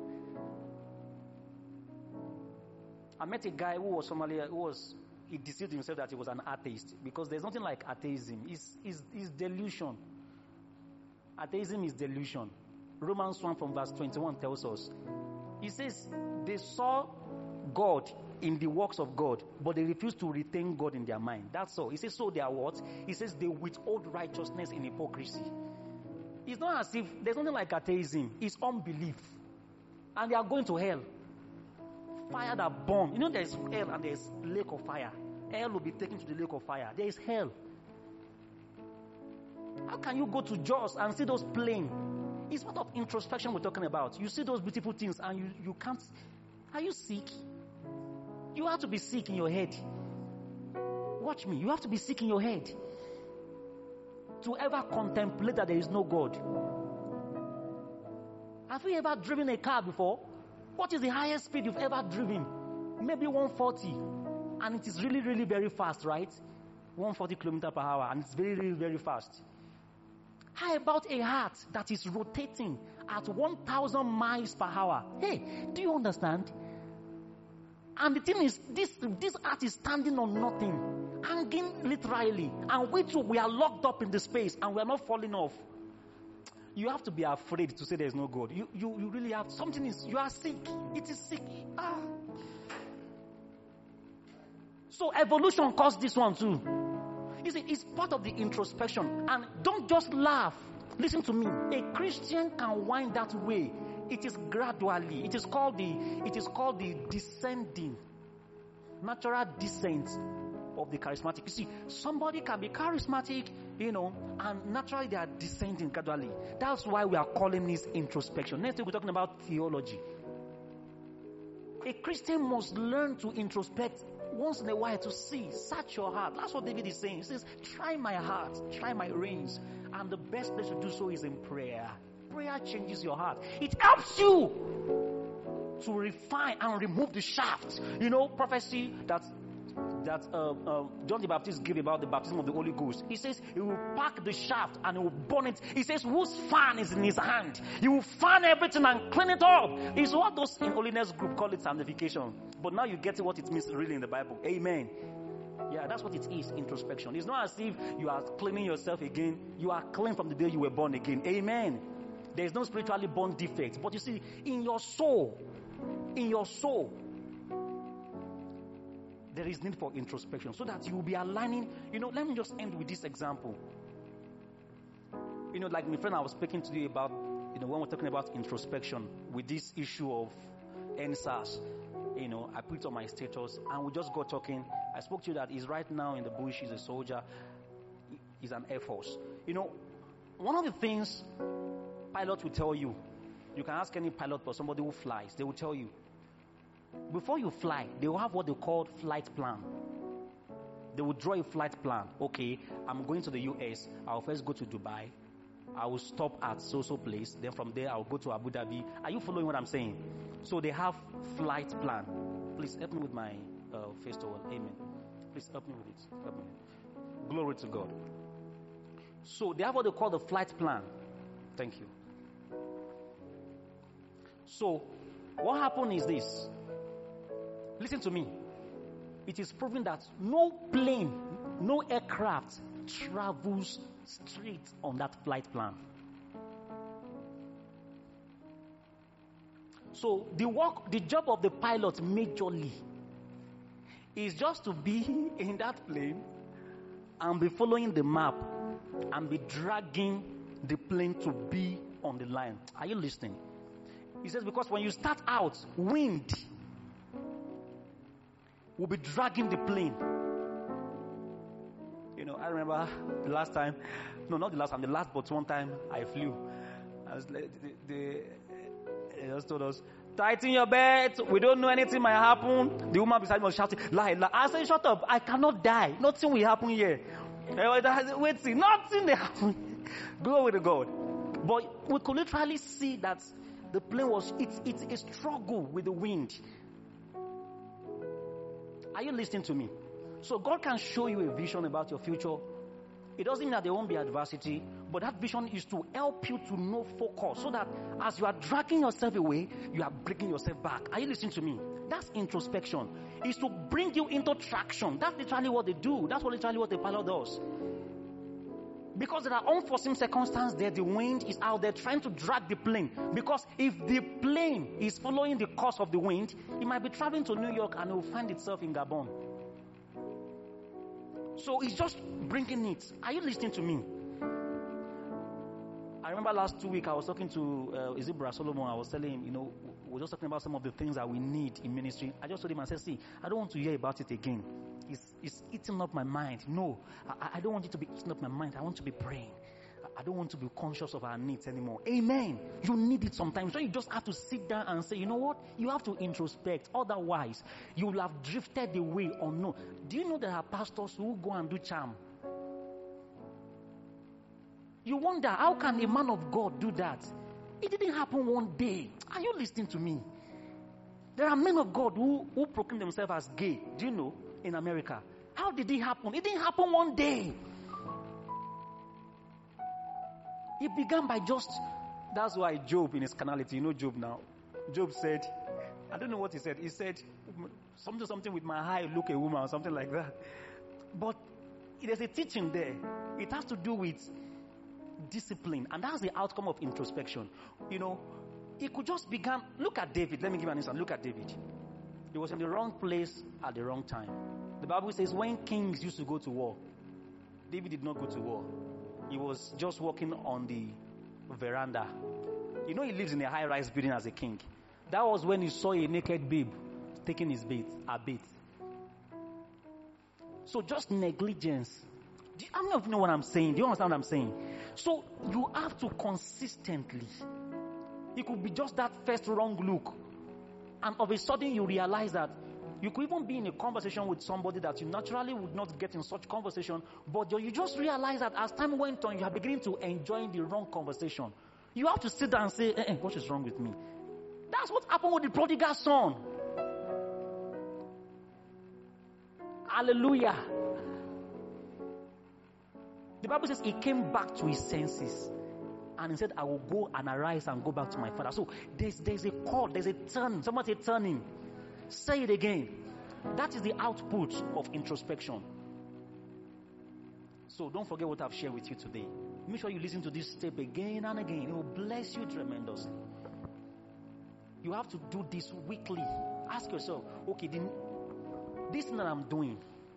I met a guy who was Somalia, who was, he deceived himself that he was an atheist, because there's nothing like atheism. It's, it's, it's delusion. Atheism is delusion. Romans one from verse twenty-one tells us. He says, they saw God in the works of God, but they refused to retain God in their mind. That's all. He says, so they are what? He says, they withhold righteousness in hypocrisy. It's not as if there's nothing like atheism. It's unbelief. And they are going to hell. Fire that burn. You know there's hell and there's lake of fire. Hell will be taken to the lake of fire. There is hell. How can you go to Jaws and see those planes? It's part of introspection we're talking about. You see those beautiful things and you, you can't. Are you sick? You have to be sick in your head. Watch me. You have to be sick in your head to ever contemplate that there is no God. Have you ever driven a car before? What is the highest speed you've ever driven? Maybe one forty. And it is really, really very fast, right? one hundred forty kilometers per hour. And it's very, really, very fast. How about a heart that is rotating at one thousand miles per hour? Hey, do you understand? And the thing is, this, this heart is standing on nothing, hanging literally. And we too, we are locked up in the space and we are not falling off. You have to be afraid to say there is no God. You, you, you really have, something is, you are sick. It is sick. Ah. So evolution caused this one too. You see, it's part of the introspection. And don't just laugh. Listen to me. A Christian can wind that way. It is gradually. It is called the, it is called the descending, natural descent of the charismatic. You see, somebody can be charismatic, you know, and naturally they are descending gradually. That's why we are calling this introspection. Next week we're talking about theology. A Christian must learn to introspect once in a while to see, search your heart. That's what David is saying. He says, try my heart, try my reins. And the best place to do so is in prayer. Prayer changes your heart. It helps you to refine and remove the shaft. You know, prophecy that that uh, uh, John the Baptist gave about the baptism of the Holy Ghost. He says he will pack the shaft and he will burn it. He says whose fan is in his hand. He will fan everything and clean it up. It's what those in holiness group call it sanctification. But now you get what it means really in the Bible. Amen. Yeah, that's what it is, introspection. It's not as if you are cleaning yourself again. You are clean from the day you were born again. Amen. There is no spiritually born defect. But you see, in your soul, in your soul, there is need for introspection so that you will be aligning. You know, let me just end with this example. You know, like my friend I was speaking to you about, you know, when we're talking about introspection with this issue of N S A S, you know, I put it on my status and we just got talking. I spoke to you that he's right now in the bush, he's a soldier, he's an Air Force. You know, one of the things pilots will tell you, you can ask any pilot or somebody who flies, they will tell you, before you fly, they will have what they call flight plan. They will draw a flight plan. Okay, I'm going to the U S. I'll first go to Dubai. I will stop at so-so place. Then from there, I'll go to Abu Dhabi. Are you following what I'm saying? So they have flight plan. Please help me with my uh, face towel. Amen. Please help me with it. Help me. Glory to God. So they have what they call the flight plan. Thank you. So what happened is this. Listen to me. It is proven that no plane, no aircraft travels straight on that flight plan. So the work, the job of the pilot majorly is just to be in that plane and be following the map and be dragging the plane to be on the line. Are you listening? He says because when you start out, wind will be dragging the plane. You know, I remember the last time, no, not the last time, the last but one time I flew. I was like, the, the, they just told us, tighten your belt, we don't know anything might happen. The woman beside me was shouting, lie, lie. I said, shut up, I cannot die. Nothing will happen here. Wait, see, nothing will happen. Glory to God. But we could literally see that the plane was, it's, it's a struggle with the wind. Are you listening to me? So God can show you a vision about your future. It doesn't mean that there won't be adversity, but that vision is to help you to know focus so that as you are dragging yourself away, you are bringing yourself back. Are you listening to me? That's introspection. It's to bring you into traction. That's literally what they do. That's what literally what the pilot does. Because there are unforeseen circumstances there, the wind is out there trying to drag the plane. Because if the plane is following the course of the wind, it might be traveling to New York and it will find itself in Gabon. So it's just bringing it. Are you listening to me? I remember last two weeks I was talking to uh, is it Brother Solomon. I was telling him, you know, we we're just talking about some of the things that we need in ministry. I just told him, I said, see, I don't want to hear about it again. It's, it's eating up my mind. No, I, I don't want it to be eating up my mind. I want to be praying. I, I don't want to be conscious of our needs anymore. Amen. You need it sometimes. So you just have to sit down and say, you know what? You have to introspect. Otherwise, you will have drifted away or no. Do you know there are pastors who go and do charm? You wonder, how can a man of God do that? It didn't happen one day. Are you listening to me? There are men of God who, who proclaim themselves as gay. Do you know? In America. How did it happen? It didn't happen one day. It began by just, that's why Job in his carnality, you know Job now. Job said, I don't know what he said. He said something, something with my eye, look a woman or something like that. But there's a teaching there. It has to do with discipline. And that's the outcome of introspection. You know, it could just begin. Look at David. Let me give you an instance. Look at David. He was in the wrong place at the wrong time. The Bible says when kings used to go to war, David did not go to war. He was just walking on the veranda. You know he lives in a high-rise building as a king. That was when he saw a naked babe taking his bait, a bait. So just negligence. Do you, how many of you know what I'm saying? Do you understand what I'm saying? So you have to consistently. It could be just that first wrong look. And of a sudden you realize that you could even be in a conversation with somebody that you naturally would not get in such conversation, but you just realize that as time went on, you are beginning to enjoy the wrong conversation. You have to sit down and say, eh, eh, what is wrong with me? That's what happened with the prodigal son. Hallelujah. The Bible says he came back to his senses. And he said, I will go and arise and go back to my father. So there's, there's a call, there's a turn. Somebody say turning. Say it again. That is the output of introspection. So don't forget what I've shared with you today. Make sure you listen to this tape again and again. It will bless you tremendously. You have to do this weekly. Ask yourself, okay, this thing that I'm doing,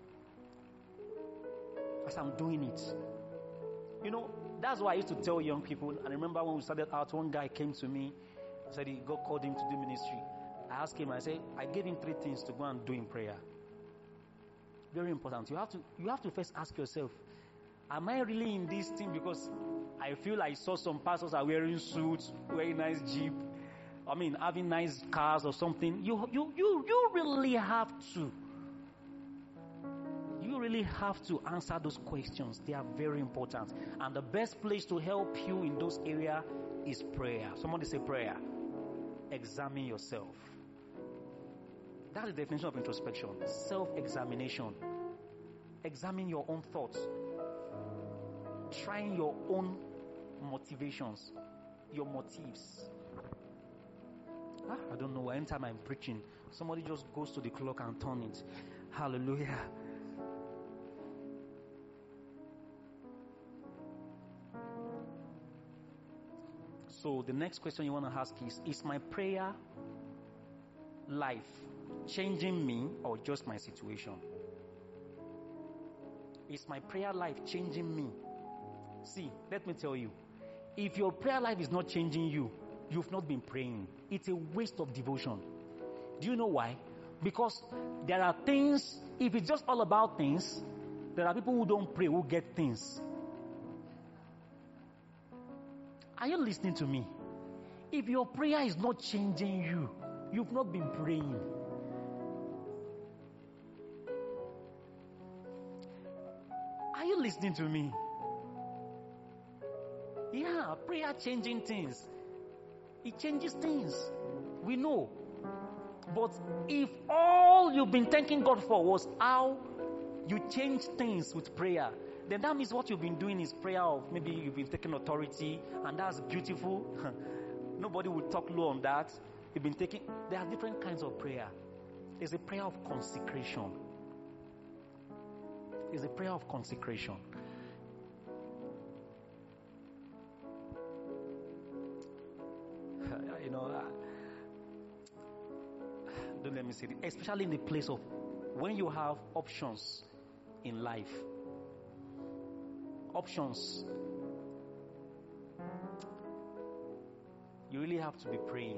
as I'm doing it, you know, that's why I used to tell young people. And I remember when we started out, one guy came to me, said he God called him to do ministry. I asked him, I said, I gave him three things to go and do in prayer. Very important. You have to, you have to first ask yourself, am I really in this thing because I feel I saw some pastors are wearing suits, wearing nice jeep, I mean, having nice cars or something? You, you, you, you really have to. You really have to answer those questions. They are very important. And the best place to help you in those areas is prayer. Somebody say prayer. Examine yourself. That's the definition of introspection. Self-examination. Examine your own thoughts. Trying your own motivations. Your motives. Ah, I don't know. Anytime I'm preaching, somebody just goes to the clock and turn it. Hallelujah. So the next question you want to ask is, is my prayer life changing me or just my situation? Is my prayer life changing me? See, let me tell you, if your prayer life is not changing you, you've not been praying. It's a waste of devotion. Do you know why? Because there are things, if it's just all about things, there are people who don't pray who get things. Are you listening to me? If your prayer is not changing you, you've not been praying. Are you listening to me? Yeah, prayer changing things. It changes things. We know. But if all you've been thanking God for was how you change things with prayer, then that means what you've been doing is prayer of maybe you've been taking authority, and that's beautiful. Nobody will talk low on that. You've been taking, there are different kinds of prayer. There's a prayer of consecration. There's a prayer of consecration. You know, uh, don't let me say it. Especially in the place of when you have options in life. Options. You really have to be praying.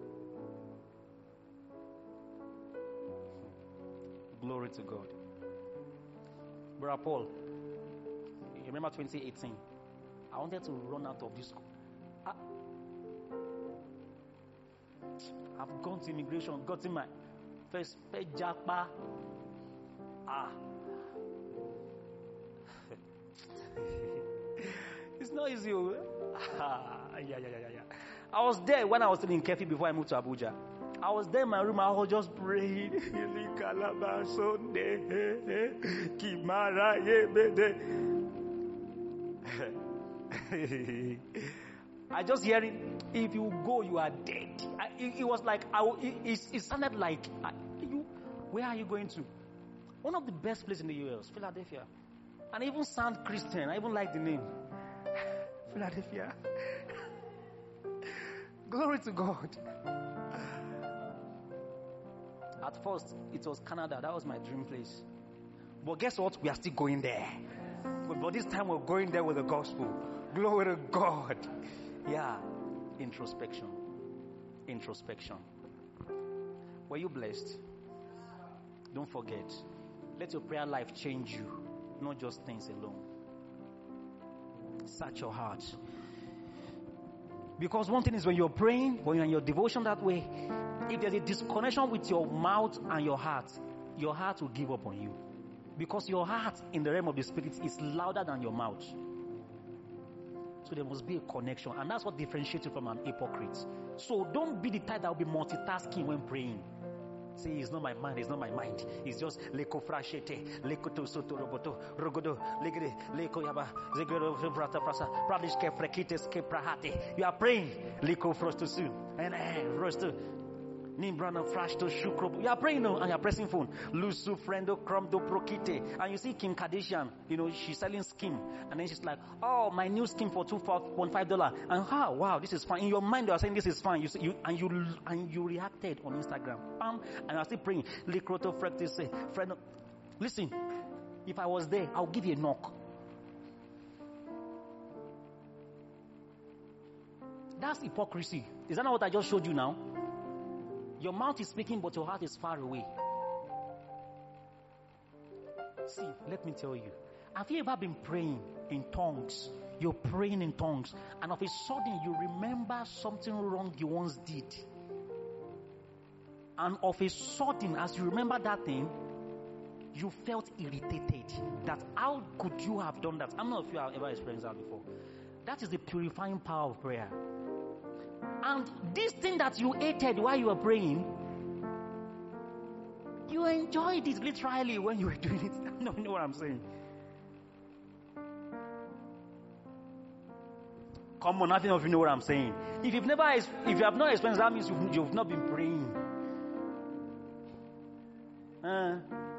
Glory to God. Brother Paul, you remember twenty eighteen? I wanted to run out of this school. I, I've gone to immigration, gotten my first pay japa. Ah. It's not easy. Ah, yeah, yeah, yeah, yeah. I was there when I was still in Kefi before I moved to Abuja. I was there in my room, I was just praying. I just hearing, if you go, you are dead. I, it, it was like, I, it, it sounded like, I, you, where are you going to? One of the best places in the U S, Philadelphia. And I even sound Christian. I even like the name. Philadelphia. Glory to God. At first, it was Canada. That was my dream place. But guess what? We are still going there. But, but this time we're going there with the gospel. Glory to God. Yeah. Introspection. Introspection. Were you blessed? Don't forget. Let your prayer life change you. Not just things alone. Search your heart. Because one thing is when you're praying, when you're in your devotion that way, if there's a disconnection with your mouth and your heart, your heart will give up on you. Because your heart in the realm of the spirit is louder than your mouth. So there must be a connection. And that's what differentiates you from an hypocrite. So don't be the type that will be multitasking when praying. Say, it's not my mind, it's not my mind. It's just leko frashete, leko to soto roboto, rogodo, legre, leko yaba, zegero vrata frasa, pradishke frekites ke prahate. You are praying, leko frosto soon, and eh, frosto. Nimbrana fresh to shukro. You are praying now and you are pressing phone. Lusu friendo cromdo prokite. And you see Kim Kardashian, you know, she's selling skin. And then she's like, oh, my new skin for two point five dollars. And ah, wow, this is fine. In your mind, you are saying this is fine. You, see, you and you and you reacted on Instagram. Bam, and you are still praying. Likroto frectise, friend. Listen, if I was there, I'll give you a knock. That's hypocrisy. Is that not what I just showed you now? Your mouth is speaking, but your heart is far away. See, let me tell you. Have you ever been praying in tongues? You're praying in tongues, and of a sudden you remember something wrong you once did. And of a sudden, as you remember that thing, you felt irritated. That how could you have done that? I'm not sure if you have ever experienced that before. That is the purifying power of prayer. And this thing that you hated while you were praying, you enjoyed it literally when you were doing it. No, you know what I'm saying? Come on, nothing of you know what I'm saying. If you've never, if you have not experienced that, means you've, you've not been praying. Uh,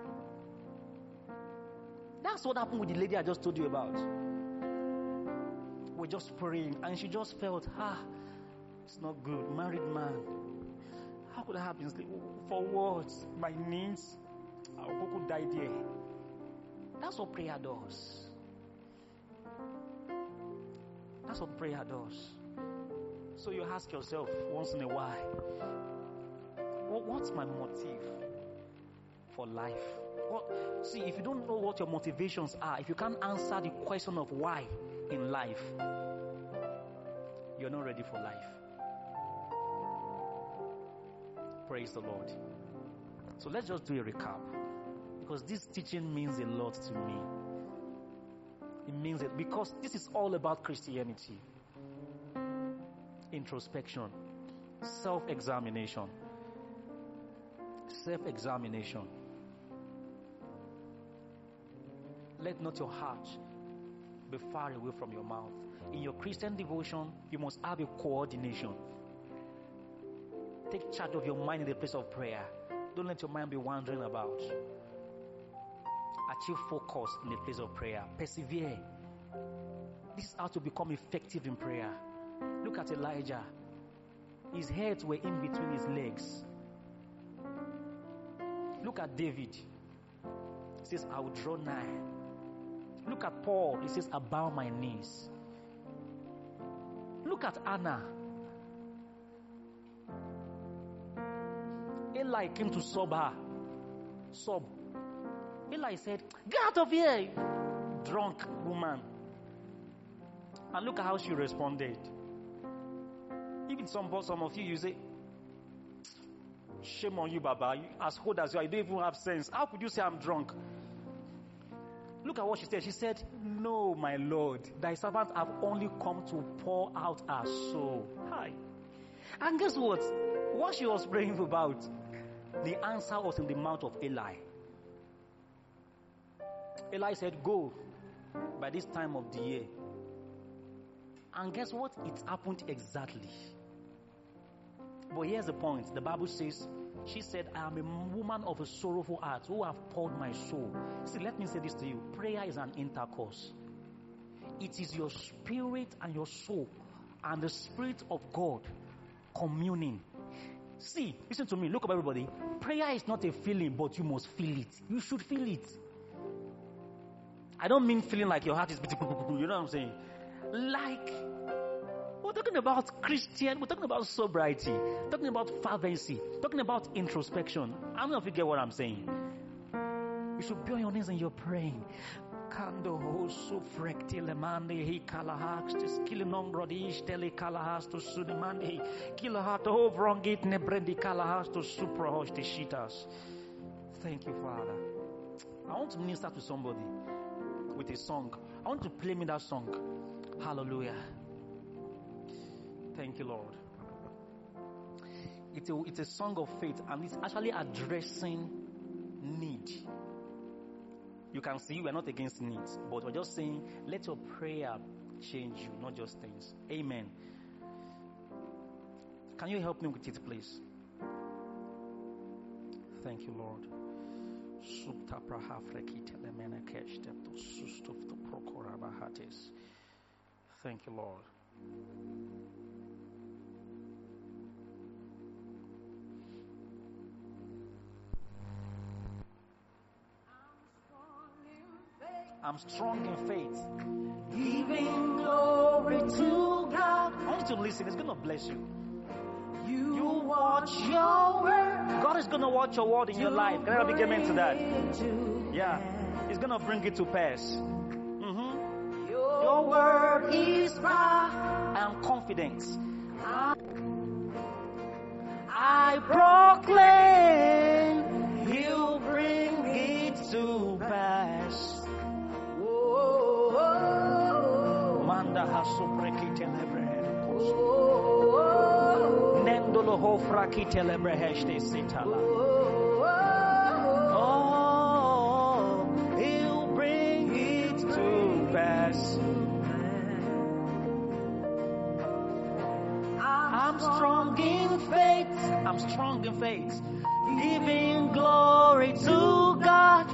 that's what happened with the lady I just told you about. We're just praying, and she just felt, ah, it's not good. Married man. How could that happen? For what? My needs? I'll go die there. That's what prayer does. That's what prayer does. So you ask yourself once in a while, what's my motive for life? What? See, if you don't know what your motivations are, if you can't answer the question of why in life, you're not ready for life. Praise the Lord. So let's just do a recap, because this teaching means a lot to me. It means it because this is all about Christianity. Introspection, self-examination, self-examination. Let not your heart be far away from your mouth. In your Christian devotion, you must have a coordination. Take charge of your mind in the place of prayer. Don't let your mind be wandering about. Achieve focus in the place of prayer. Persevere. This is how to become effective in prayer. Look at Elijah. His heads were in between his legs. Look at David. He says, I will draw nigh. Look at Paul. He says, I bow my knees. Look at Anna. Eli came to sob her. Sob. Eli said, get out of here, drunk woman. And look at how she responded. Even some, some of you, you say, shame on you, Baba. You, as old as you are, you don't even have sense. How could you say I'm drunk? Look at what she said. She said, no, my Lord, thy servants have only come to pour out our soul. Hi. And guess what? What she was praying about, the answer was in the mouth of Eli. Eli said, go by this time of the year. And guess what? It happened exactly. But here's the point. The Bible says, she said, I am a woman of a sorrowful heart who have poured my soul. See, let me say this to you. Prayer is an intercourse. It is your spirit and your soul and the Spirit of God communing. See, listen to me. Look up, everybody. Prayer is not a feeling, but you must feel it. You should feel it. I don't mean feeling like your heart is beating. You know what I'm saying? Like, we're talking about Christian, we're talking about sobriety, talking about fervency, talking about introspection. How many of you get what I'm saying? You should be on your knees and you're praying. Kando hosu frekti lemande he kalahax to skilling brodish tele kalahas to sudimande kilahat ho vrongit ne brendi kalahas to suprahosh the shitas. Thank you, Father. I want to minister to somebody with a song. I want to play me that song. Hallelujah. Thank you, Lord. It's a, it's a song of faith, and it's actually addressing need. You can see we're not against needs, but we're just saying, let your prayer change you, not just things. Amen. Can you help me with it, please? Thank you, Lord. Thank you, Lord. I'm strong in faith. Giving glory to God. I want you to listen. It's going to bless you. You, you watch your word. God is going to watch your word in your life. Can I begin into that? Yeah. He's going to bring it to pass. Mm-hmm. Your, your word is power. I am confident. I, I proclaim He'll bring it to pass. Oh, He'll bring it to pass. I'm strong in faith. I'm strong in faith. Giving glory to God.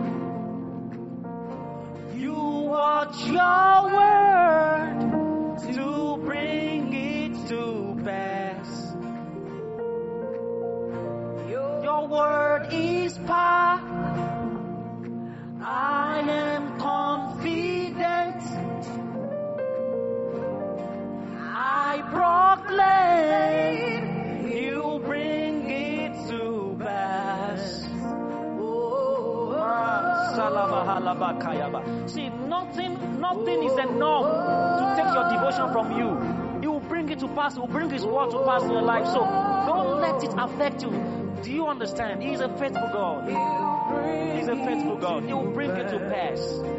You watch your word to bring it to pass. Your word is power. I am confident. I proclaim You bring it to pass. See, nothing, nothing is enough to take your devotion from you. He will bring it to pass. He will bring His word to pass in your life. So don't let it affect you. Do you understand? He is a faithful God. He is a faithful God. He will bring it to pass.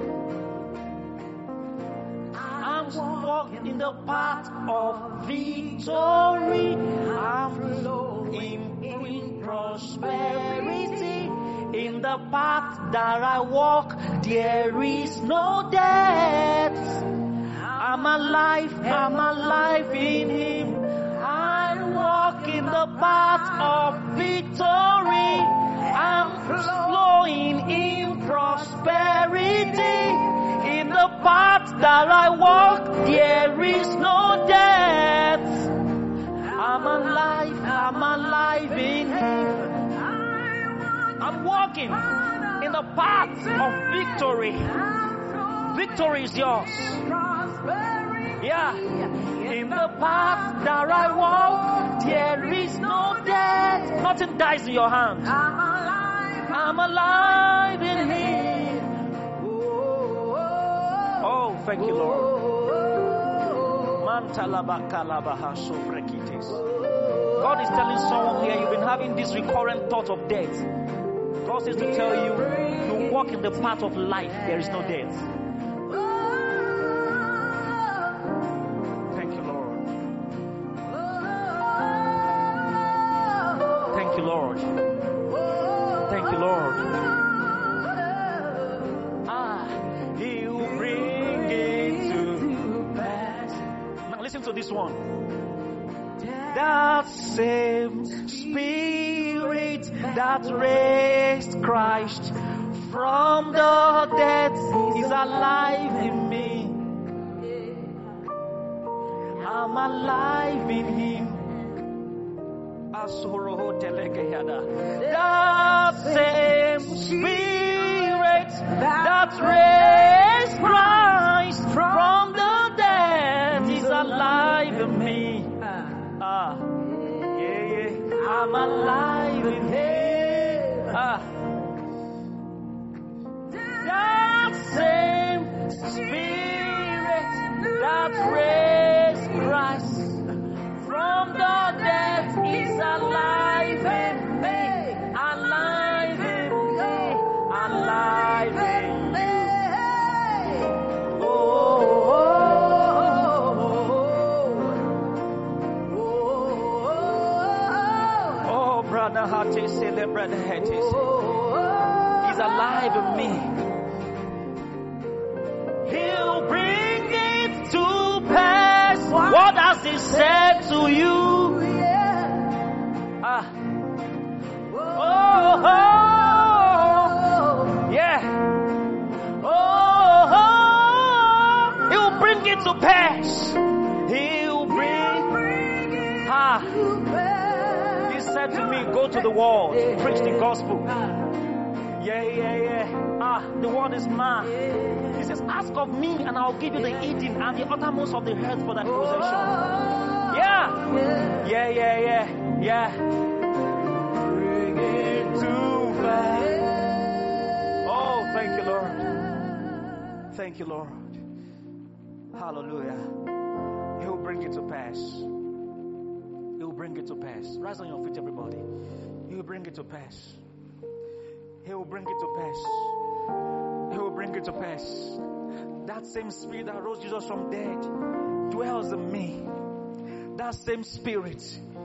I'm walking in the path of victory. I'm flowing in prosperity. In the path that I walk, there is no death. I'm alive, I'm alive in Him. I walk in the path of victory. I'm flowing in prosperity. In the path that I walk, there is no death. I'm alive, I'm alive in Him. I'm walking in the path of victory. Victory is yours. Yeah. In the path that I walk, there is no death. Nothing dies in your hand. I'm alive in Him. Oh, thank you, Lord. God is telling someone here, you've been having this recurrent thought of death. God says to tell you, you walk in the path of life, there is no death. Thank you, Lord. Thank you, Lord. Thank you, Lord. Ah, He will bring it to pass. to this one. That same Spirit that raised Christ from the dead is alive in me. I'm alive in Him. That same Spirit that raised Christ from the dead is alive in me. Ah, yeah, yeah. I'm alive in Him. Ah, that same Spirit that raised Christ from the dead is alive in me. Alive in me. Alive in me. Oh, oh, oh, oh, oh, brother Hattie, celebrate Hattie. He's alive in me. He'll bring it to pass. What has He said to you? Ah. Oh, oh, yeah. Oh, oh, He'll bring it to pass. He'll bring. Ah. He said to me, go to the world, preach the gospel. Yeah, yeah, yeah. Ah, the word is mine. He says, ask of me and I'll give you the Eden and the uttermost of the earth for thy possession. Yeah. Yeah, yeah, yeah, yeah. Bring it to pass. Oh, thank you, Lord. Thank you, Lord. Hallelujah. He'll bring it to pass. He'll bring it to pass. Rise on your feet, everybody. He'll bring it to pass. He will bring it to pass. He will bring it to pass. That same Spirit that rose Jesus from dead dwells in me. That same Spirit.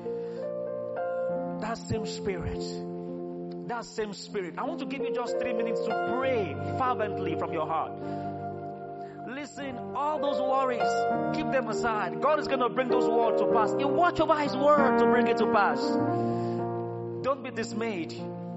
That same Spirit. That same Spirit. I want to give you just three minutes to pray fervently from your heart. Listen, all those worries, keep them aside. God is going to bring those words to pass. You watch over His word to bring it to pass. Don't be dismayed.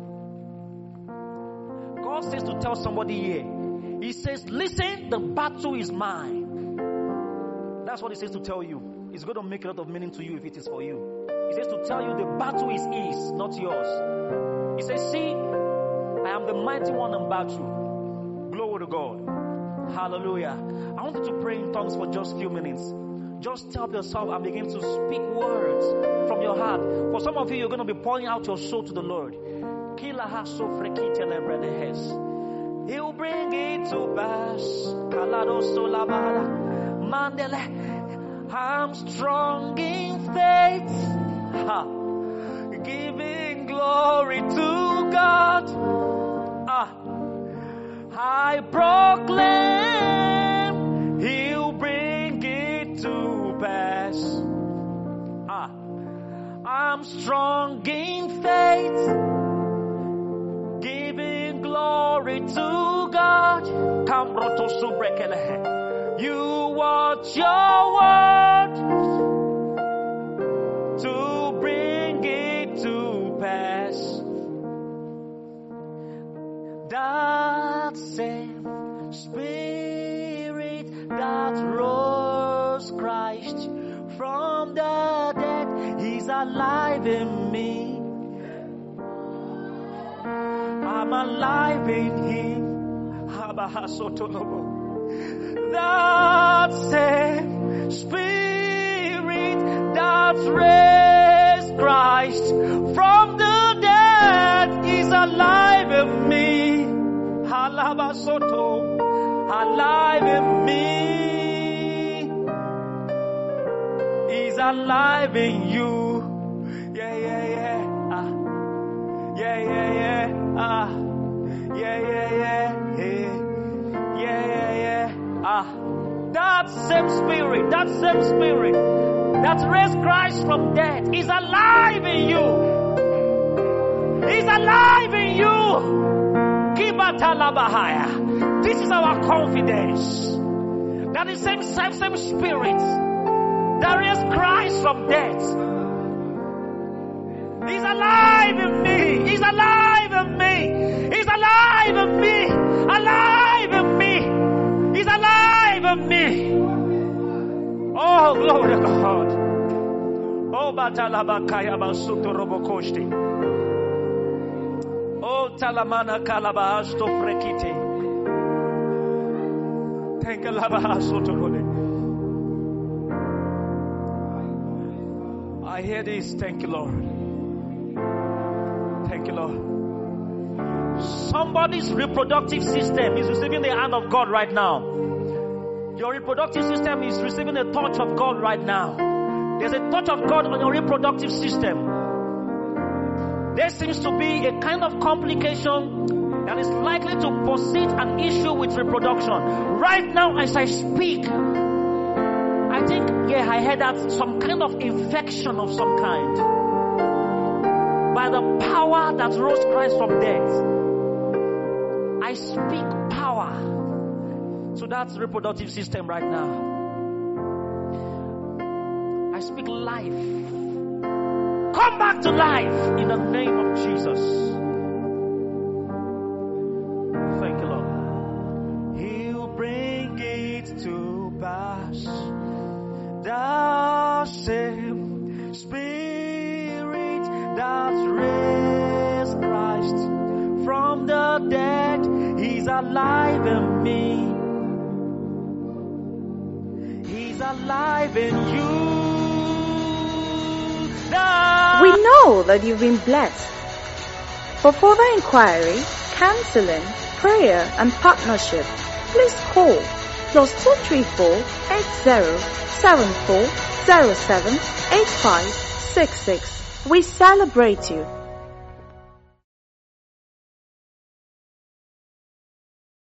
God says to tell somebody here, He says, listen, the battle is mine. That's what He says to tell you. It's going to make a lot of meaning to you if it is for you. He says to tell you the battle is His, not yours. He says, see, I am the mighty one in battle. Glory to God. Hallelujah. I want you to pray in tongues for just a few minutes. Just tell yourself and begin to speak words from your heart. For some of you, you're going to be pouring out your soul to the Lord. He'll bring it to pass. I'm strong in faith, ha. Giving glory to God. Ah. I proclaim He'll bring it to pass. Ah. I'm strong in faith, giving glory to God. You watch your word to bring it to pass. That same Spirit that rose Christ from the dead is alive in me. I'm alive in Him. That same Spirit that raised Christ from the dead is alive in me. Alive in me. He's alive in you. Yeah, yeah, yeah. Ah. Yeah, yeah, yeah. Ah. Yeah, yeah, yeah. Yeah, yeah, yeah, yeah. Ah. That same Spirit, that same Spirit that raised Christ from death is alive in you. He's alive in you. This is our confidence. That the same, same, same Spirit that raised Christ from death. He's alive in me. He's alive in me. He's alive in me. Alive in me. He's alive in me. Oh, glory to God. Oh, batalabakaya basuto robokoshti. Oh, talamana kalabahasto frekite. Thank you, labahasto rode. I hear this. Thank you, Lord. Thank you, Lord. Somebody's reproductive system is receiving the hand of God right now. Your reproductive system is receiving a touch of God right now. There's a touch of God on your reproductive system. There seems to be a kind of complication that is likely to precede an issue with reproduction. Right now, as I speak, I think, yeah, I heard that some kind of infection of some kind. By the power that rose Christ from death, I speak power to that reproductive system right now. I speak life. Come back to life in the name of Jesus. Thank you, Lord. He'll bring it to pass. The same Spirit that raised Christ from the dead, He's alive in me. He's alive in you. We know that you've been blessed. For further inquiry, counseling, prayer, and partnership, please call plus two three four eight zero seven four zero seven eight five six six. We celebrate you.